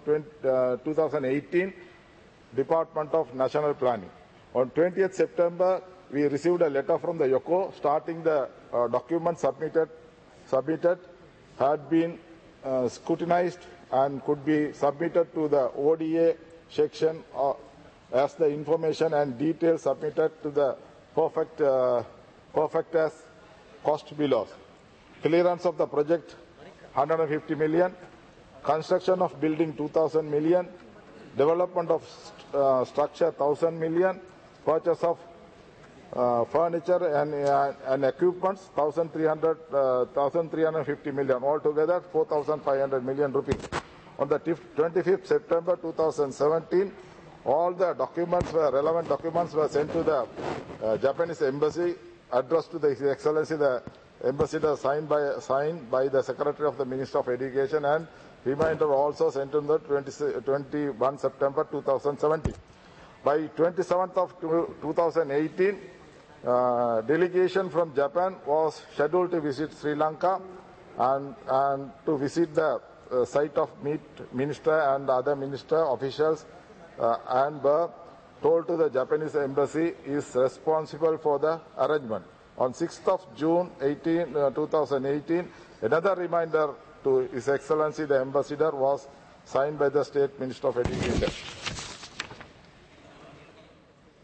S10: thousand eighteen, Department of National Planning. On twentieth September, we received a letter from the Yoko starting the uh, document submitted, submitted had been uh, scrutinized and could be submitted to the O D A section uh, as the information and details submitted to the perfect, uh, perfect as cost below. Clearance of the project one hundred fifty million, construction of building two thousand million, development of uh, structure one thousand million, purchase of uh, furniture and, uh, and equipments one thousand three hundred fifty million, altogether four thousand five hundred million rupees. On the twenty-fifth September two thousand seventeen, all the documents were, relevant documents were sent to the uh, Japanese embassy, addressed to the His Excellency the Ambassador, signed by, signed by the Secretary of the Minister of Education, and reminder also sent on the twenty-first September two thousand seventeen. By twenty-seventh of two thousand eighteen, uh, delegation from Japan was scheduled to visit Sri Lanka and, and to visit the uh, site of meet minister and other minister officials uh, and were told to the Japanese embassy is responsible for the arrangement. On sixth of June two thousand eighteen, another reminder to His Excellency the Ambassador was signed by the State Minister of Education.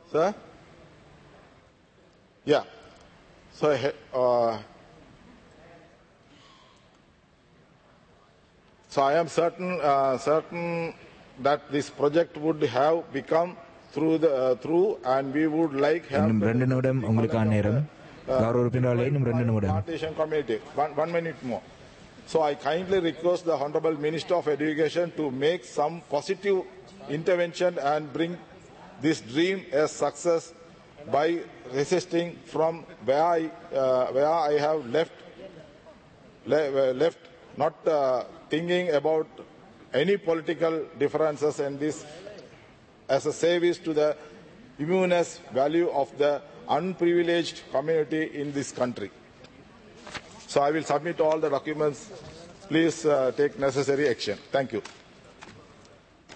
S10: Sir? Yeah. So, uh, so I am certain, uh, certain that this project would have become through the uh, through, and we would like have
S8: இன்னும் ரெண்டு நிமிடம் உங்களுக்கான நேரம். கௌரவ உறுப்பினர்களே இன்னும் ரெண்டு நிமிடம்.
S10: Partition committee. One, one minute more. So I kindly request the Honorable Minister of Education to make some positive intervention and bring this dream a success by resisting from where I, uh, where I have left, le left not uh, thinking about any political differences in this as a service to the immense value of the unprivileged community in this country. So I will submit all the documents. Please uh, take necessary action. Thank you.